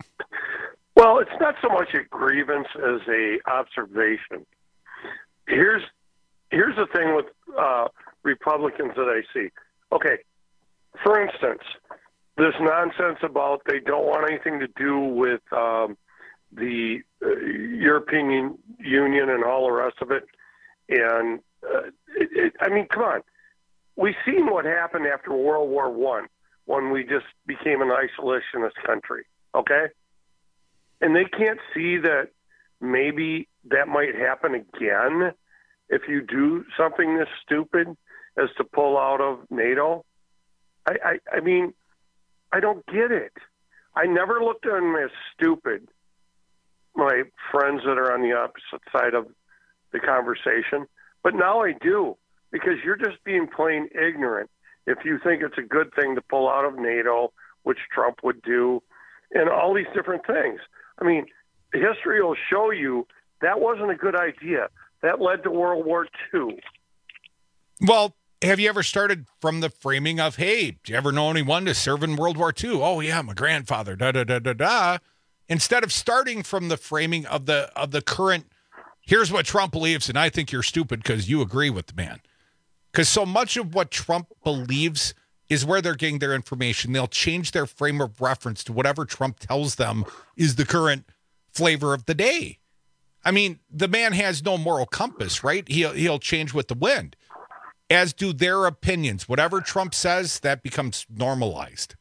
[SPEAKER 2] Well, it's not so much a grievance as a observation. Here's here's the thing with uh, Republicans that I see. Okay, for instance, this nonsense about they don't want anything to do with um, the uh, European Union and all the rest of it. And, uh, it, it, I mean, come on. We've seen what happened after World War One when we just became an isolationist country, okay? And they can't see that maybe that might happen again if you do something this stupid as to pull out of NATO. I, I, I mean, I don't get it. I never looked at them as stupid, my friends that are on the opposite side of the conversation, but now I do, because you're just being plain ignorant if you think it's a good thing to pull out of NATO, which Trump would do, and all these different things. I mean, history will show you that wasn't a good idea. That led to World War Two.
[SPEAKER 23] Well, have you ever started from the framing of, hey, do you ever know anyone to serve in World War Two? Oh, yeah, my grandfather, da-da-da-da-da. Instead of starting from the framing of the of the current, here's what Trump believes, and I think you're stupid because you agree with the man. Because so much of what Trump believes is where they're getting their information. They'll change their frame of reference to whatever Trump tells them is the current flavor of the day. I mean, the man has no moral compass, right? He'll, he'll change with the wind, as do their opinions. Whatever Trump says, that becomes normalized.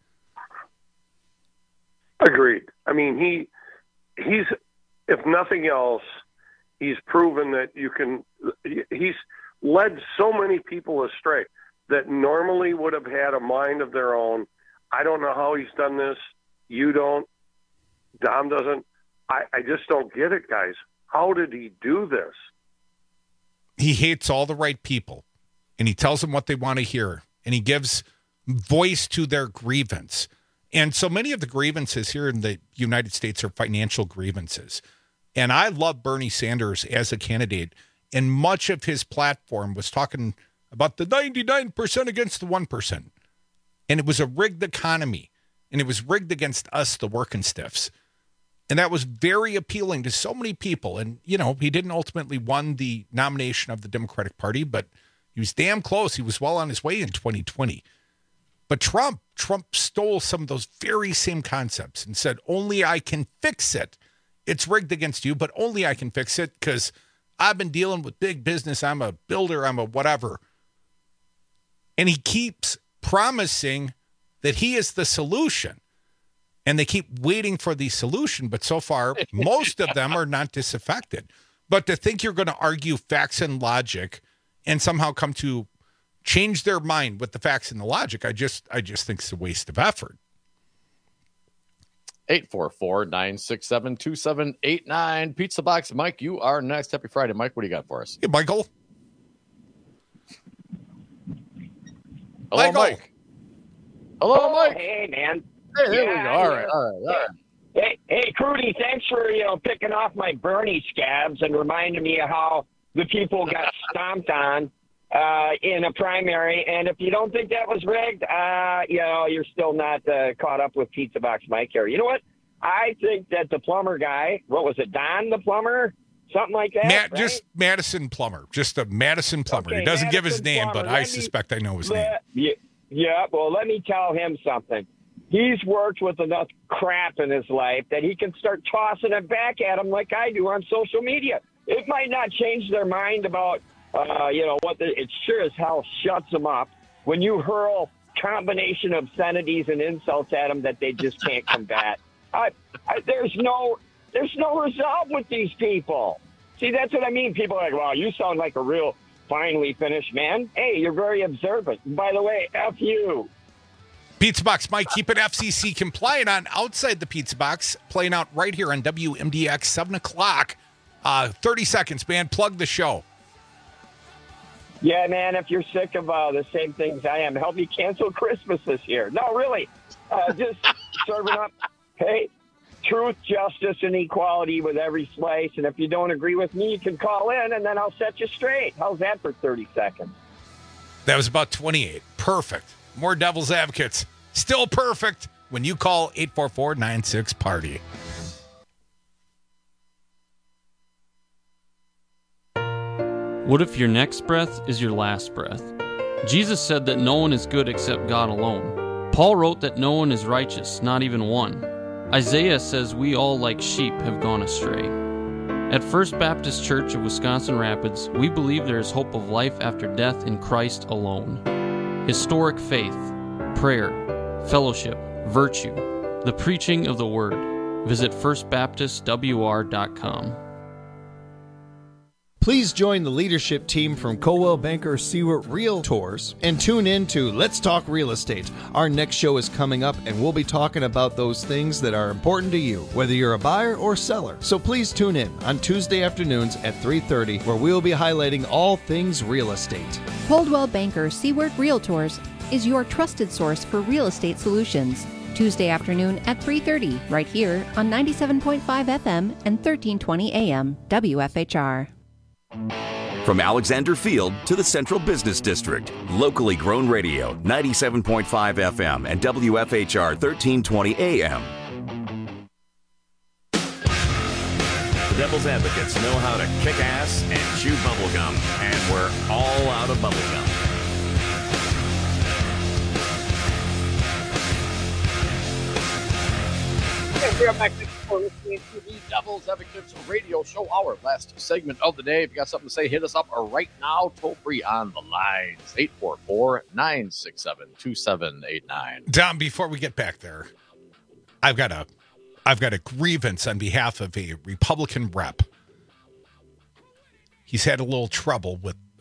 [SPEAKER 2] Agreed. I mean, he he's, if nothing else, he's proven that you can, he's, led so many people astray that normally would have had a mind of their own. I don't know how he's done this. You don't. Dom doesn't. I, I just don't get it, guys. How did he do this?
[SPEAKER 23] He hates all the right people, and he tells them what they want to hear, and he gives voice to their grievance. And so many of the grievances here in the United States are financial grievances. And I love Bernie Sanders as a candidate, and much of his platform was talking about the ninety-nine percent against the one percent. And it was a rigged economy, and it was rigged against us, the working stiffs. And that was very appealing to so many people. And, you know, he didn't ultimately won the nomination of the Democratic Party, but he was damn close. He was well on his way in twenty twenty. But Trump, Trump stole some of those very same concepts and said, only I can fix it. It's rigged against you, but only I can fix it because I've been dealing with big business. I'm a builder. I'm a whatever. And he keeps promising that he is the solution. And they keep waiting for the solution, but so far, most of them are not disaffected. But to think you're going to argue facts and logic and somehow come to change their mind with the facts and the logic, I just I just think it's a waste of effort.
[SPEAKER 24] eight four four, nine six seven, two seven eight nine. Pizza Box Mike, you are next. Happy Friday. Mike, what do you got for us?
[SPEAKER 23] Hey, Michael.
[SPEAKER 24] Hello,
[SPEAKER 23] Michael.
[SPEAKER 24] Mike. Hello,
[SPEAKER 3] oh,
[SPEAKER 24] Mike.
[SPEAKER 3] Hey, man.
[SPEAKER 24] Hey, there
[SPEAKER 3] yeah,
[SPEAKER 24] we go. All right, all right, all right.
[SPEAKER 3] Hey, hey, Crudy, thanks for, you know, picking off my Bernie scabs and reminding me of how the people got stomped on uh, in a primary. And if you don't think that was rigged, uh, you know, you're still not uh, caught up with Pizza Box Mike here. You know what? I think that the plumber guy, what was it, Don the plumber? Something like that,
[SPEAKER 23] Matt,
[SPEAKER 3] right?
[SPEAKER 23] Just Madison Plummer. Just a Madison Plummer.
[SPEAKER 3] Okay,
[SPEAKER 23] he doesn't give his
[SPEAKER 3] Madison
[SPEAKER 23] name,
[SPEAKER 3] Plummer.
[SPEAKER 23] but I
[SPEAKER 3] Let me-
[SPEAKER 23] suspect I know his
[SPEAKER 3] let-
[SPEAKER 23] name.
[SPEAKER 3] Yeah, yeah, well, let me tell him something. He's worked with enough crap in his life that he can start tossing it back at him like I do on social media. It might not change their mind about, uh, you know, what the, it sure as hell shuts them up when you hurl combination of obscenities and insults at them that they just can't combat. I, I, there's no, there's no resolve with these people. See, that's what I mean. People are like, wow, you sound like a real finely finished man. Hey, you're very observant. And by the way, F you.
[SPEAKER 23] Pizza Box Mike, keep it F C C compliant on Outside the Pizza Box, playing out right here on W M D X, seven o'clock. Uh, thirty seconds, man. Plug the show.
[SPEAKER 3] Yeah, man, if you're sick of uh, the same things I am, help me cancel Christmas this year. No, really. Uh, just serving up, hey, truth, justice, and equality with every slice. And if you don't agree with me, you can call in, and then I'll set you straight. How's that for thirty seconds?
[SPEAKER 23] That was about twenty-eight. Perfect. More Devil's Advocates. Still perfect when you call eight four four, nine six, party.
[SPEAKER 4] What if your next breath is your last breath? Jesus said that no one is good except God alone. Paul wrote that no one is righteous, not even one. Isaiah says we all like sheep have gone astray. At First Baptist Church of Wisconsin Rapids, we believe there is hope of life after death in Christ alone. Historic faith, prayer, fellowship, virtue, the preaching of the Word. Visit first baptist w r dot com.
[SPEAKER 7] Please join the leadership team from Coldwell Banker Seward Realtors and tune in to Let's Talk Real Estate. Our next show is coming up, and we'll be talking about those things that are important to you, whether you're a buyer or seller. So please tune in on Tuesday afternoons at three thirty, where we'll be highlighting all things real estate.
[SPEAKER 17] Coldwell Banker Seward Realtors is your trusted source for real estate solutions. Tuesday afternoon at three thirty, right here on ninety-seven point five F M and thirteen twenty A M W F H R.
[SPEAKER 9] From Alexander Field to the Central Business District, locally grown radio, ninety-seven point five F M and W F H R thirteen twenty A M.
[SPEAKER 5] The Devil's Advocates know how to kick ass and chew bubblegum, and we're all out of bubblegum.
[SPEAKER 24] Okay, we are back for listening to the Devil's Advocates Radio Show, our last segment of the day. If you got something to say, hit us up right now, toll free on the lines, eight four four, nine six seven, two seven eight nine.
[SPEAKER 23] Dom, before we get back there, I've got a I've got a grievance on behalf of a Republican rep. He's had a little trouble with a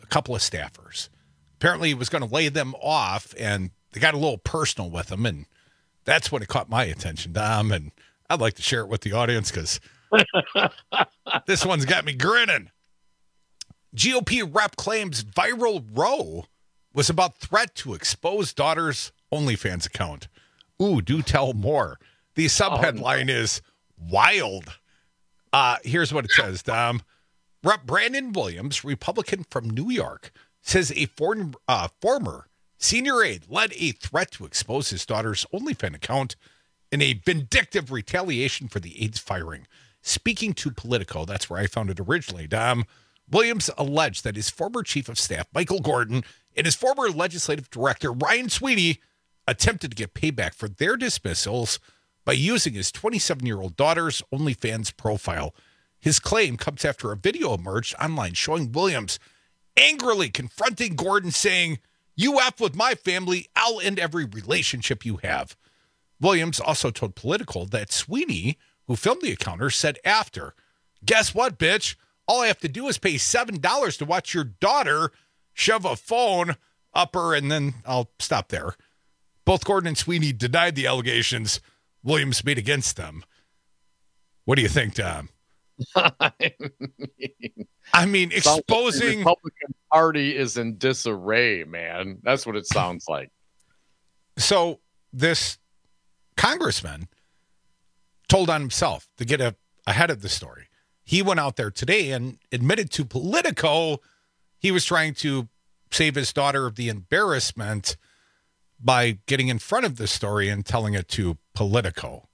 [SPEAKER 23] couple of staffers. Apparently he was going to lay them off, and they got a little personal with him, and that's when it caught my attention, Dom, and I'd like to share it with the audience because this one's got me grinning. G O P rep claims viral row was about threat to expose daughter's OnlyFans account. Ooh, do tell more. The subheadline oh, no. is wild. Uh, here's what it says, Dom. Rep Brandon Williams, Republican from New York, says a foreign, uh, former senior aide led a threat to expose his daughter's OnlyFans account in a vindictive retaliation for the aide's firing. Speaking to Politico, that's where I found it originally, Dom, Williams alleged that his former chief of staff, Michael Gordon, and his former legislative director, Ryan Sweeney, attempted to get payback for their dismissals by using his twenty-seven-year-old daughter's OnlyFans profile. His claim comes after a video emerged online showing Williams angrily confronting Gordon, saying, "You F with my family, I'll end every relationship you have." Williams also told Politico that Sweeney, who filmed the encounter, said after, "Guess what, bitch? All I have to do is pay seven dollars to watch your daughter shove a phone up her," and then I'll stop there. Both Gordon and Sweeney denied the allegations Williams made against them. What do you think, Tom?
[SPEAKER 24] I mean,
[SPEAKER 23] I mean exposing...
[SPEAKER 24] Like the Republican Party is in disarray, man. That's what it sounds like.
[SPEAKER 23] So this congressman told on himself to get a, ahead of the story. He went out there today and admitted to Politico he was trying to save his daughter of the embarrassment by getting in front of the story and telling it to Politico.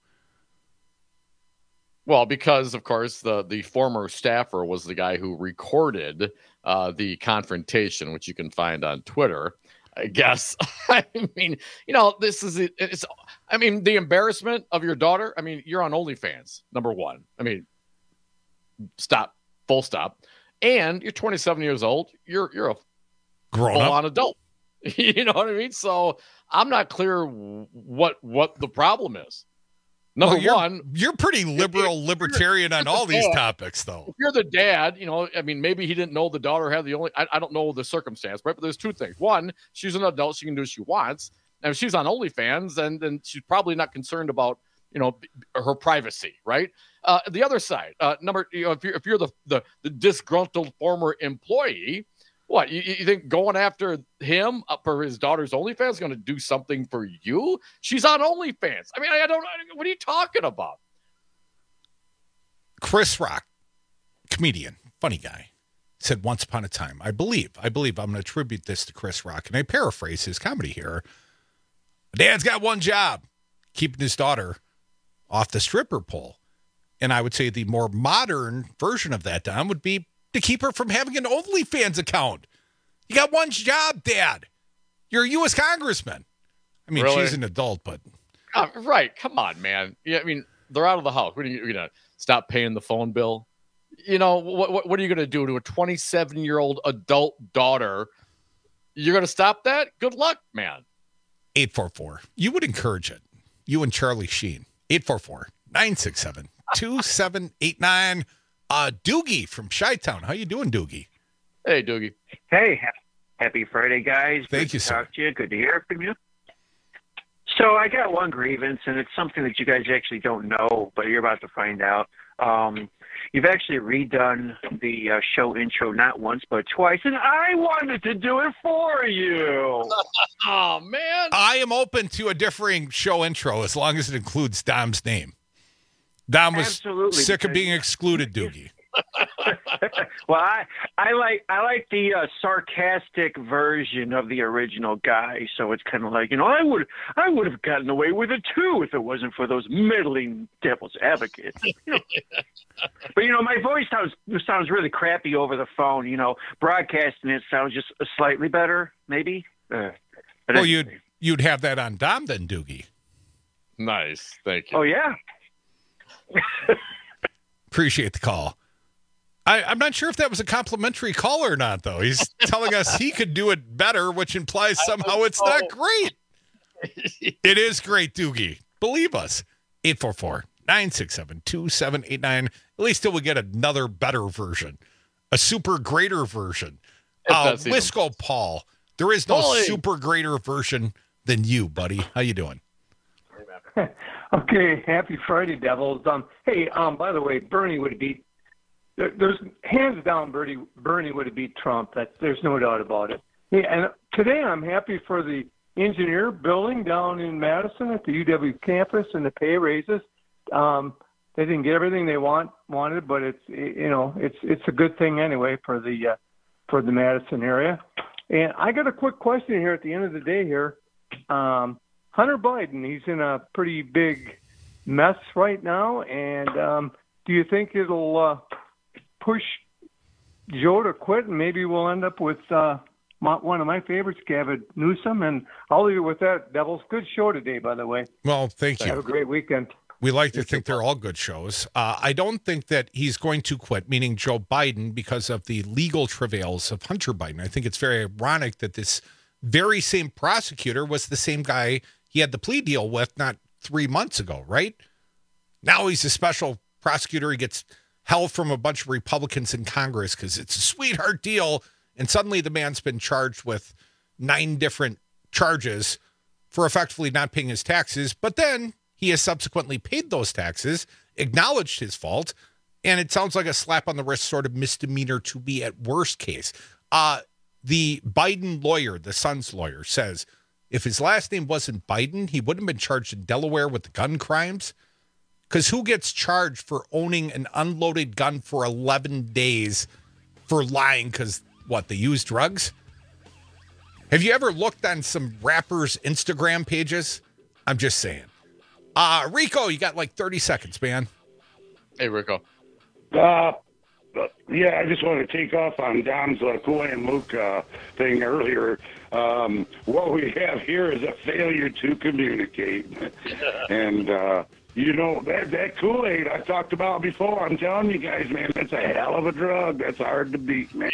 [SPEAKER 24] Well, because, of course, the, the former staffer was the guy who recorded uh, the confrontation, which you can find on Twitter, I guess. I mean, you know, this is, it's, I mean, the embarrassment of your daughter. I mean, you're on OnlyFans, number one. I mean, stop, full stop. And you're twenty-seven years old. You're, you're a
[SPEAKER 23] grown
[SPEAKER 24] full-on adult. You know what I mean? So I'm not clear what, what the problem is. Number
[SPEAKER 23] well, you're,
[SPEAKER 24] one,
[SPEAKER 23] you're pretty liberal if, libertarian on all these
[SPEAKER 24] dad,
[SPEAKER 23] topics, though.
[SPEAKER 24] If you're the dad, you know, I mean, maybe he didn't know the daughter had the only, I, I don't know the circumstance, right? But there's two things. One, she's an adult. She can do what she wants. And if she's on OnlyFans, then, then she's probably not concerned about, you know, her privacy, right? Uh, the other side, uh, number, you know, if you're, if you're the, the, the disgruntled former employee, what, you, you think going after him for his daughter's OnlyFans is going to do something for you? She's on OnlyFans. I mean, I don't know. What are you talking about?
[SPEAKER 23] Chris Rock, comedian, funny guy, said once upon a time, I believe, I believe I'm going to attribute this to Chris Rock, and I paraphrase his comedy here. Dad's got one job, keeping his daughter off the stripper pole. And I would say the more modern version of that, Don, would be to keep her from having an OnlyFans account. You got one job, Dad. You're a U S congressman. I mean, really? She's an adult, but...
[SPEAKER 24] Uh, right. Come on, man. Yeah, I mean, they're out of the house. What are you going to stop paying the phone bill? You know, what, what, what are you going to do to a twenty-seven-year-old adult daughter? You're going to stop that? Good luck, man.
[SPEAKER 23] eight four four. You would encourage it. You and Charlie Sheen. eight four four, nine six seven, two seven eight nine. Uh, Doogie from Chi-Town. How you doing, Doogie?
[SPEAKER 24] Hey, Doogie.
[SPEAKER 8] Hey, happy Friday, guys.
[SPEAKER 23] Thank
[SPEAKER 8] Good
[SPEAKER 23] you,
[SPEAKER 8] to
[SPEAKER 23] sir.
[SPEAKER 8] Talk to you. Good to hear from you. So I got one grievance, and it's something that you guys actually don't know, but you're about to find out. Um, you've actually redone the uh, show intro not once but twice, and I wanted to do it for you.
[SPEAKER 24] Oh, man.
[SPEAKER 23] I am open to a differing show intro as long as it includes Dom's name. Dom was
[SPEAKER 8] Absolutely,
[SPEAKER 23] sick of being excluded, Doogie.
[SPEAKER 8] Well, I I like I like the uh, sarcastic version of the original guy, so it's kind of like, you know, I would I would have gotten away with it too if it wasn't for those middling devil's advocates. You know? But you know, my voice sounds sounds really crappy over the phone. You know, broadcasting it sounds just slightly better, maybe. Uh,
[SPEAKER 23] well, anyway. you'd you'd have that on Dom then, Doogie.
[SPEAKER 24] Nice, thank you.
[SPEAKER 8] Oh yeah.
[SPEAKER 23] Appreciate the call. I, I'm not sure if that was a complimentary call or not, though. He's telling us he could do it better, which implies somehow it's not great. It is great, Doogie. Believe us. eight four four, nine six seven, two seven eight nine. At least till we get another better version, a super greater version Uh,
[SPEAKER 24] that's even-
[SPEAKER 23] Wisco Paul. There is no
[SPEAKER 24] Paulie.
[SPEAKER 23] super greater version than you, buddy. How you doing?
[SPEAKER 10] Okay, happy Friday, Devils. Um, hey, um, by the way, Bernie would have beat. There, there's hands down, Bernie. Bernie would have beat Trump. That there's no doubt about it. Hey, and today I'm happy for the engineer building down in Madison at the U W campus and the pay raises. Um, they didn't get everything they want wanted, but it's you know it's it's a good thing anyway for the uh, for the Madison area. And I got a quick question here at the end of the day here. Um, Hunter Biden, he's in a pretty big mess right now, and um, do you think it'll uh, push Joe to quit, and maybe we'll end up with uh, my, one of my favorites, Gavin Newsom? And I'll leave it with that, Devils. Good show today, by the way.
[SPEAKER 23] Well, thank you.
[SPEAKER 10] Have a great weekend.
[SPEAKER 23] We like to think they're all good shows. Uh, I don't think that he's going to quit, meaning Joe Biden, because of the legal travails of Hunter Biden. I think it's very ironic that this very same prosecutor was the same guy he had the plea deal with not three months ago, right? Now he's a special prosecutor. He gets hell from a bunch of Republicans in Congress because it's a sweetheart deal. And suddenly the man's been charged with nine different charges for effectively not paying his taxes. But then he has subsequently paid those taxes, acknowledged his fault, and it sounds like a slap on the wrist sort of misdemeanor to be at worst case. Uh, the Biden lawyer, the son's lawyer, says if his last name wasn't Biden, he wouldn't have been charged in Delaware with the gun crimes. Because who gets charged for owning an unloaded gun for eleven days for lying because, what, they use drugs? Have you ever looked on some rappers' Instagram pages? I'm just saying. Uh, Rico, you got like thirty seconds, man.
[SPEAKER 24] Hey, Rico.
[SPEAKER 11] Uh, yeah, I just want to take off on Dom's uh, Kool and Luke uh, thing earlier. Um, what we have here is a failure to communicate. and, uh, you know, that, that Kool-Aid I talked about before, I'm telling you guys, man, that's a hell of a drug. That's hard to beat, man.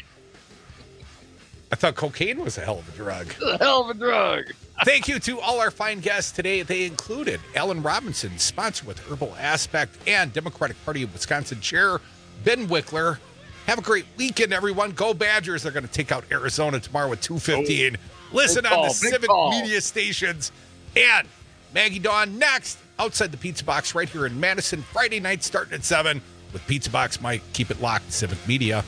[SPEAKER 23] I thought cocaine was a hell of a drug.
[SPEAKER 24] A hell of a drug.
[SPEAKER 23] Thank you to all our fine guests today. They included Alan Robinson, sponsored with Herbal Aspect, and Democratic Party of Wisconsin Chair Ben Wickler. Have a great weekend, everyone. Go Badgers. They're going to take out Arizona tomorrow at two fifteen. Oh, Listen on
[SPEAKER 24] ball,
[SPEAKER 23] the Civic
[SPEAKER 24] ball.
[SPEAKER 23] media stations. And Maggie Dawn next, outside the Pizza Box right here in Madison, Friday night starting at seven with Pizza Box Mike. Keep it locked, Civic Media.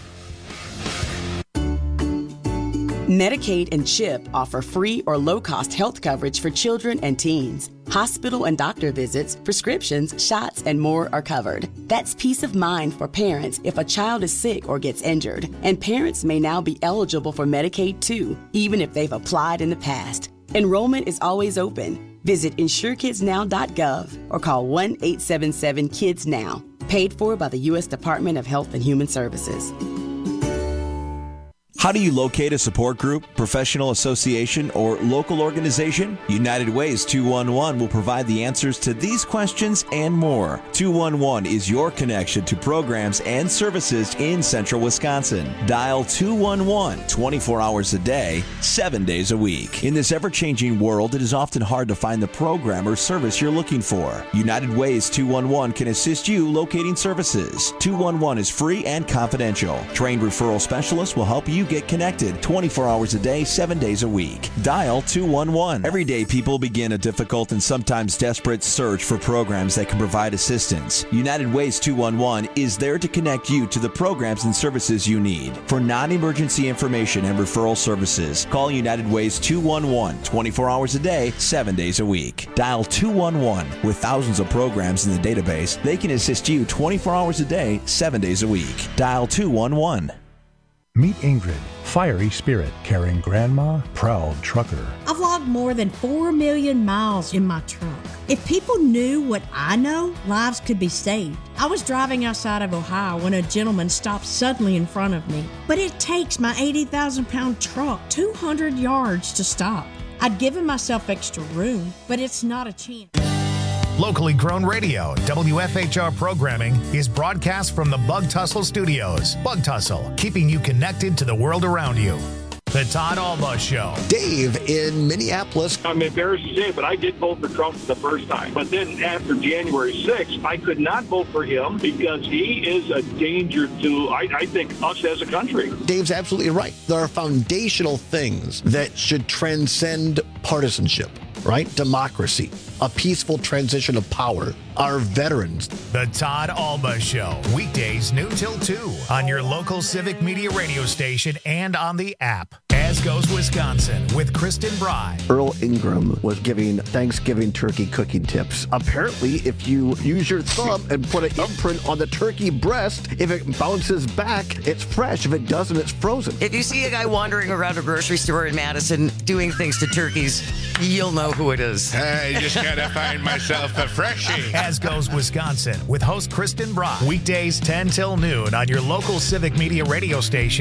[SPEAKER 12] Medicaid and CHIP offer free or low-cost health coverage for children and teens. Hospital and doctor visits, prescriptions, shots, and more are covered. That's peace of mind for parents if a child is sick or gets injured. And parents may now be eligible for Medicaid too, even if they've applied in the past. Enrollment is always open. Visit insure kids now dot gov or call one eight seven seven kids now. Paid for by the U S Department of Health and Human Services.
[SPEAKER 18] How do you locate a support group, professional association, or local organization? United Ways two one one will provide the answers to these questions and more. two one one is your connection to programs and services in central Wisconsin. Dial two one one twenty-four hours a day, seven days a week. In this ever-changing world, it is often hard to find the program or service you're looking for. United Ways two one one can assist you locating services. two one one is free and confidential. Trained referral specialists will help you get connected twenty-four hours a day, seven days a week. Dial two one one. Every day, people begin a difficult and sometimes desperate search for programs that can provide assistance. United Ways two one one is there to connect you to the programs and services you need. For non-emergency information and referral services, call United Ways two one one twenty-four hours a day, seven days a week. Dial two one one. With thousands of programs in the database, they can assist you twenty-four hours a day, seven days a week. Dial two one one.
[SPEAKER 19] Meet Ingrid, fiery spirit, carrying grandma, proud trucker.
[SPEAKER 20] I've logged more than four million miles in my truck. If people knew what I know, lives could be saved. I was driving outside of Ohio when a gentleman stopped suddenly in front of me. But it takes my eighty thousand pound truck two hundred yards to stop. I'd given myself extra room, but it's not a chance.
[SPEAKER 22] Locally grown radio, W F H R programming is broadcast from the Bug Tussle Studios. Bug Tussle, keeping you connected to the world around you. The Todd Alba Show.
[SPEAKER 6] Dave in Minneapolis.
[SPEAKER 13] I'm embarrassed to say it, but I did vote for Trump the first time. But then after January sixth, I could not vote for him because he is a danger to, I, I think, us as a country.
[SPEAKER 6] Dave's absolutely right. There are foundational things that should transcend partisanship, right? Democracy, a peaceful transition of power, our veterans.
[SPEAKER 22] The Todd Alba Show, weekdays noon till two on your local Civic Media radio station and on the app. As Goes Wisconsin with Kristen Bry.
[SPEAKER 6] Earl Ingram was giving Thanksgiving turkey cooking tips. Apparently, if you use your thumb and put an imprint on the turkey breast, if it bounces back, it's fresh. If it doesn't, it's frozen.
[SPEAKER 14] If you see a guy wandering around a grocery store in Madison doing things to turkeys, you'll know who it is.
[SPEAKER 15] I just gotta find myself a freshie.
[SPEAKER 22] As Goes Wisconsin with host Kristen Bry. Weekdays ten till noon on your local Civic Media radio station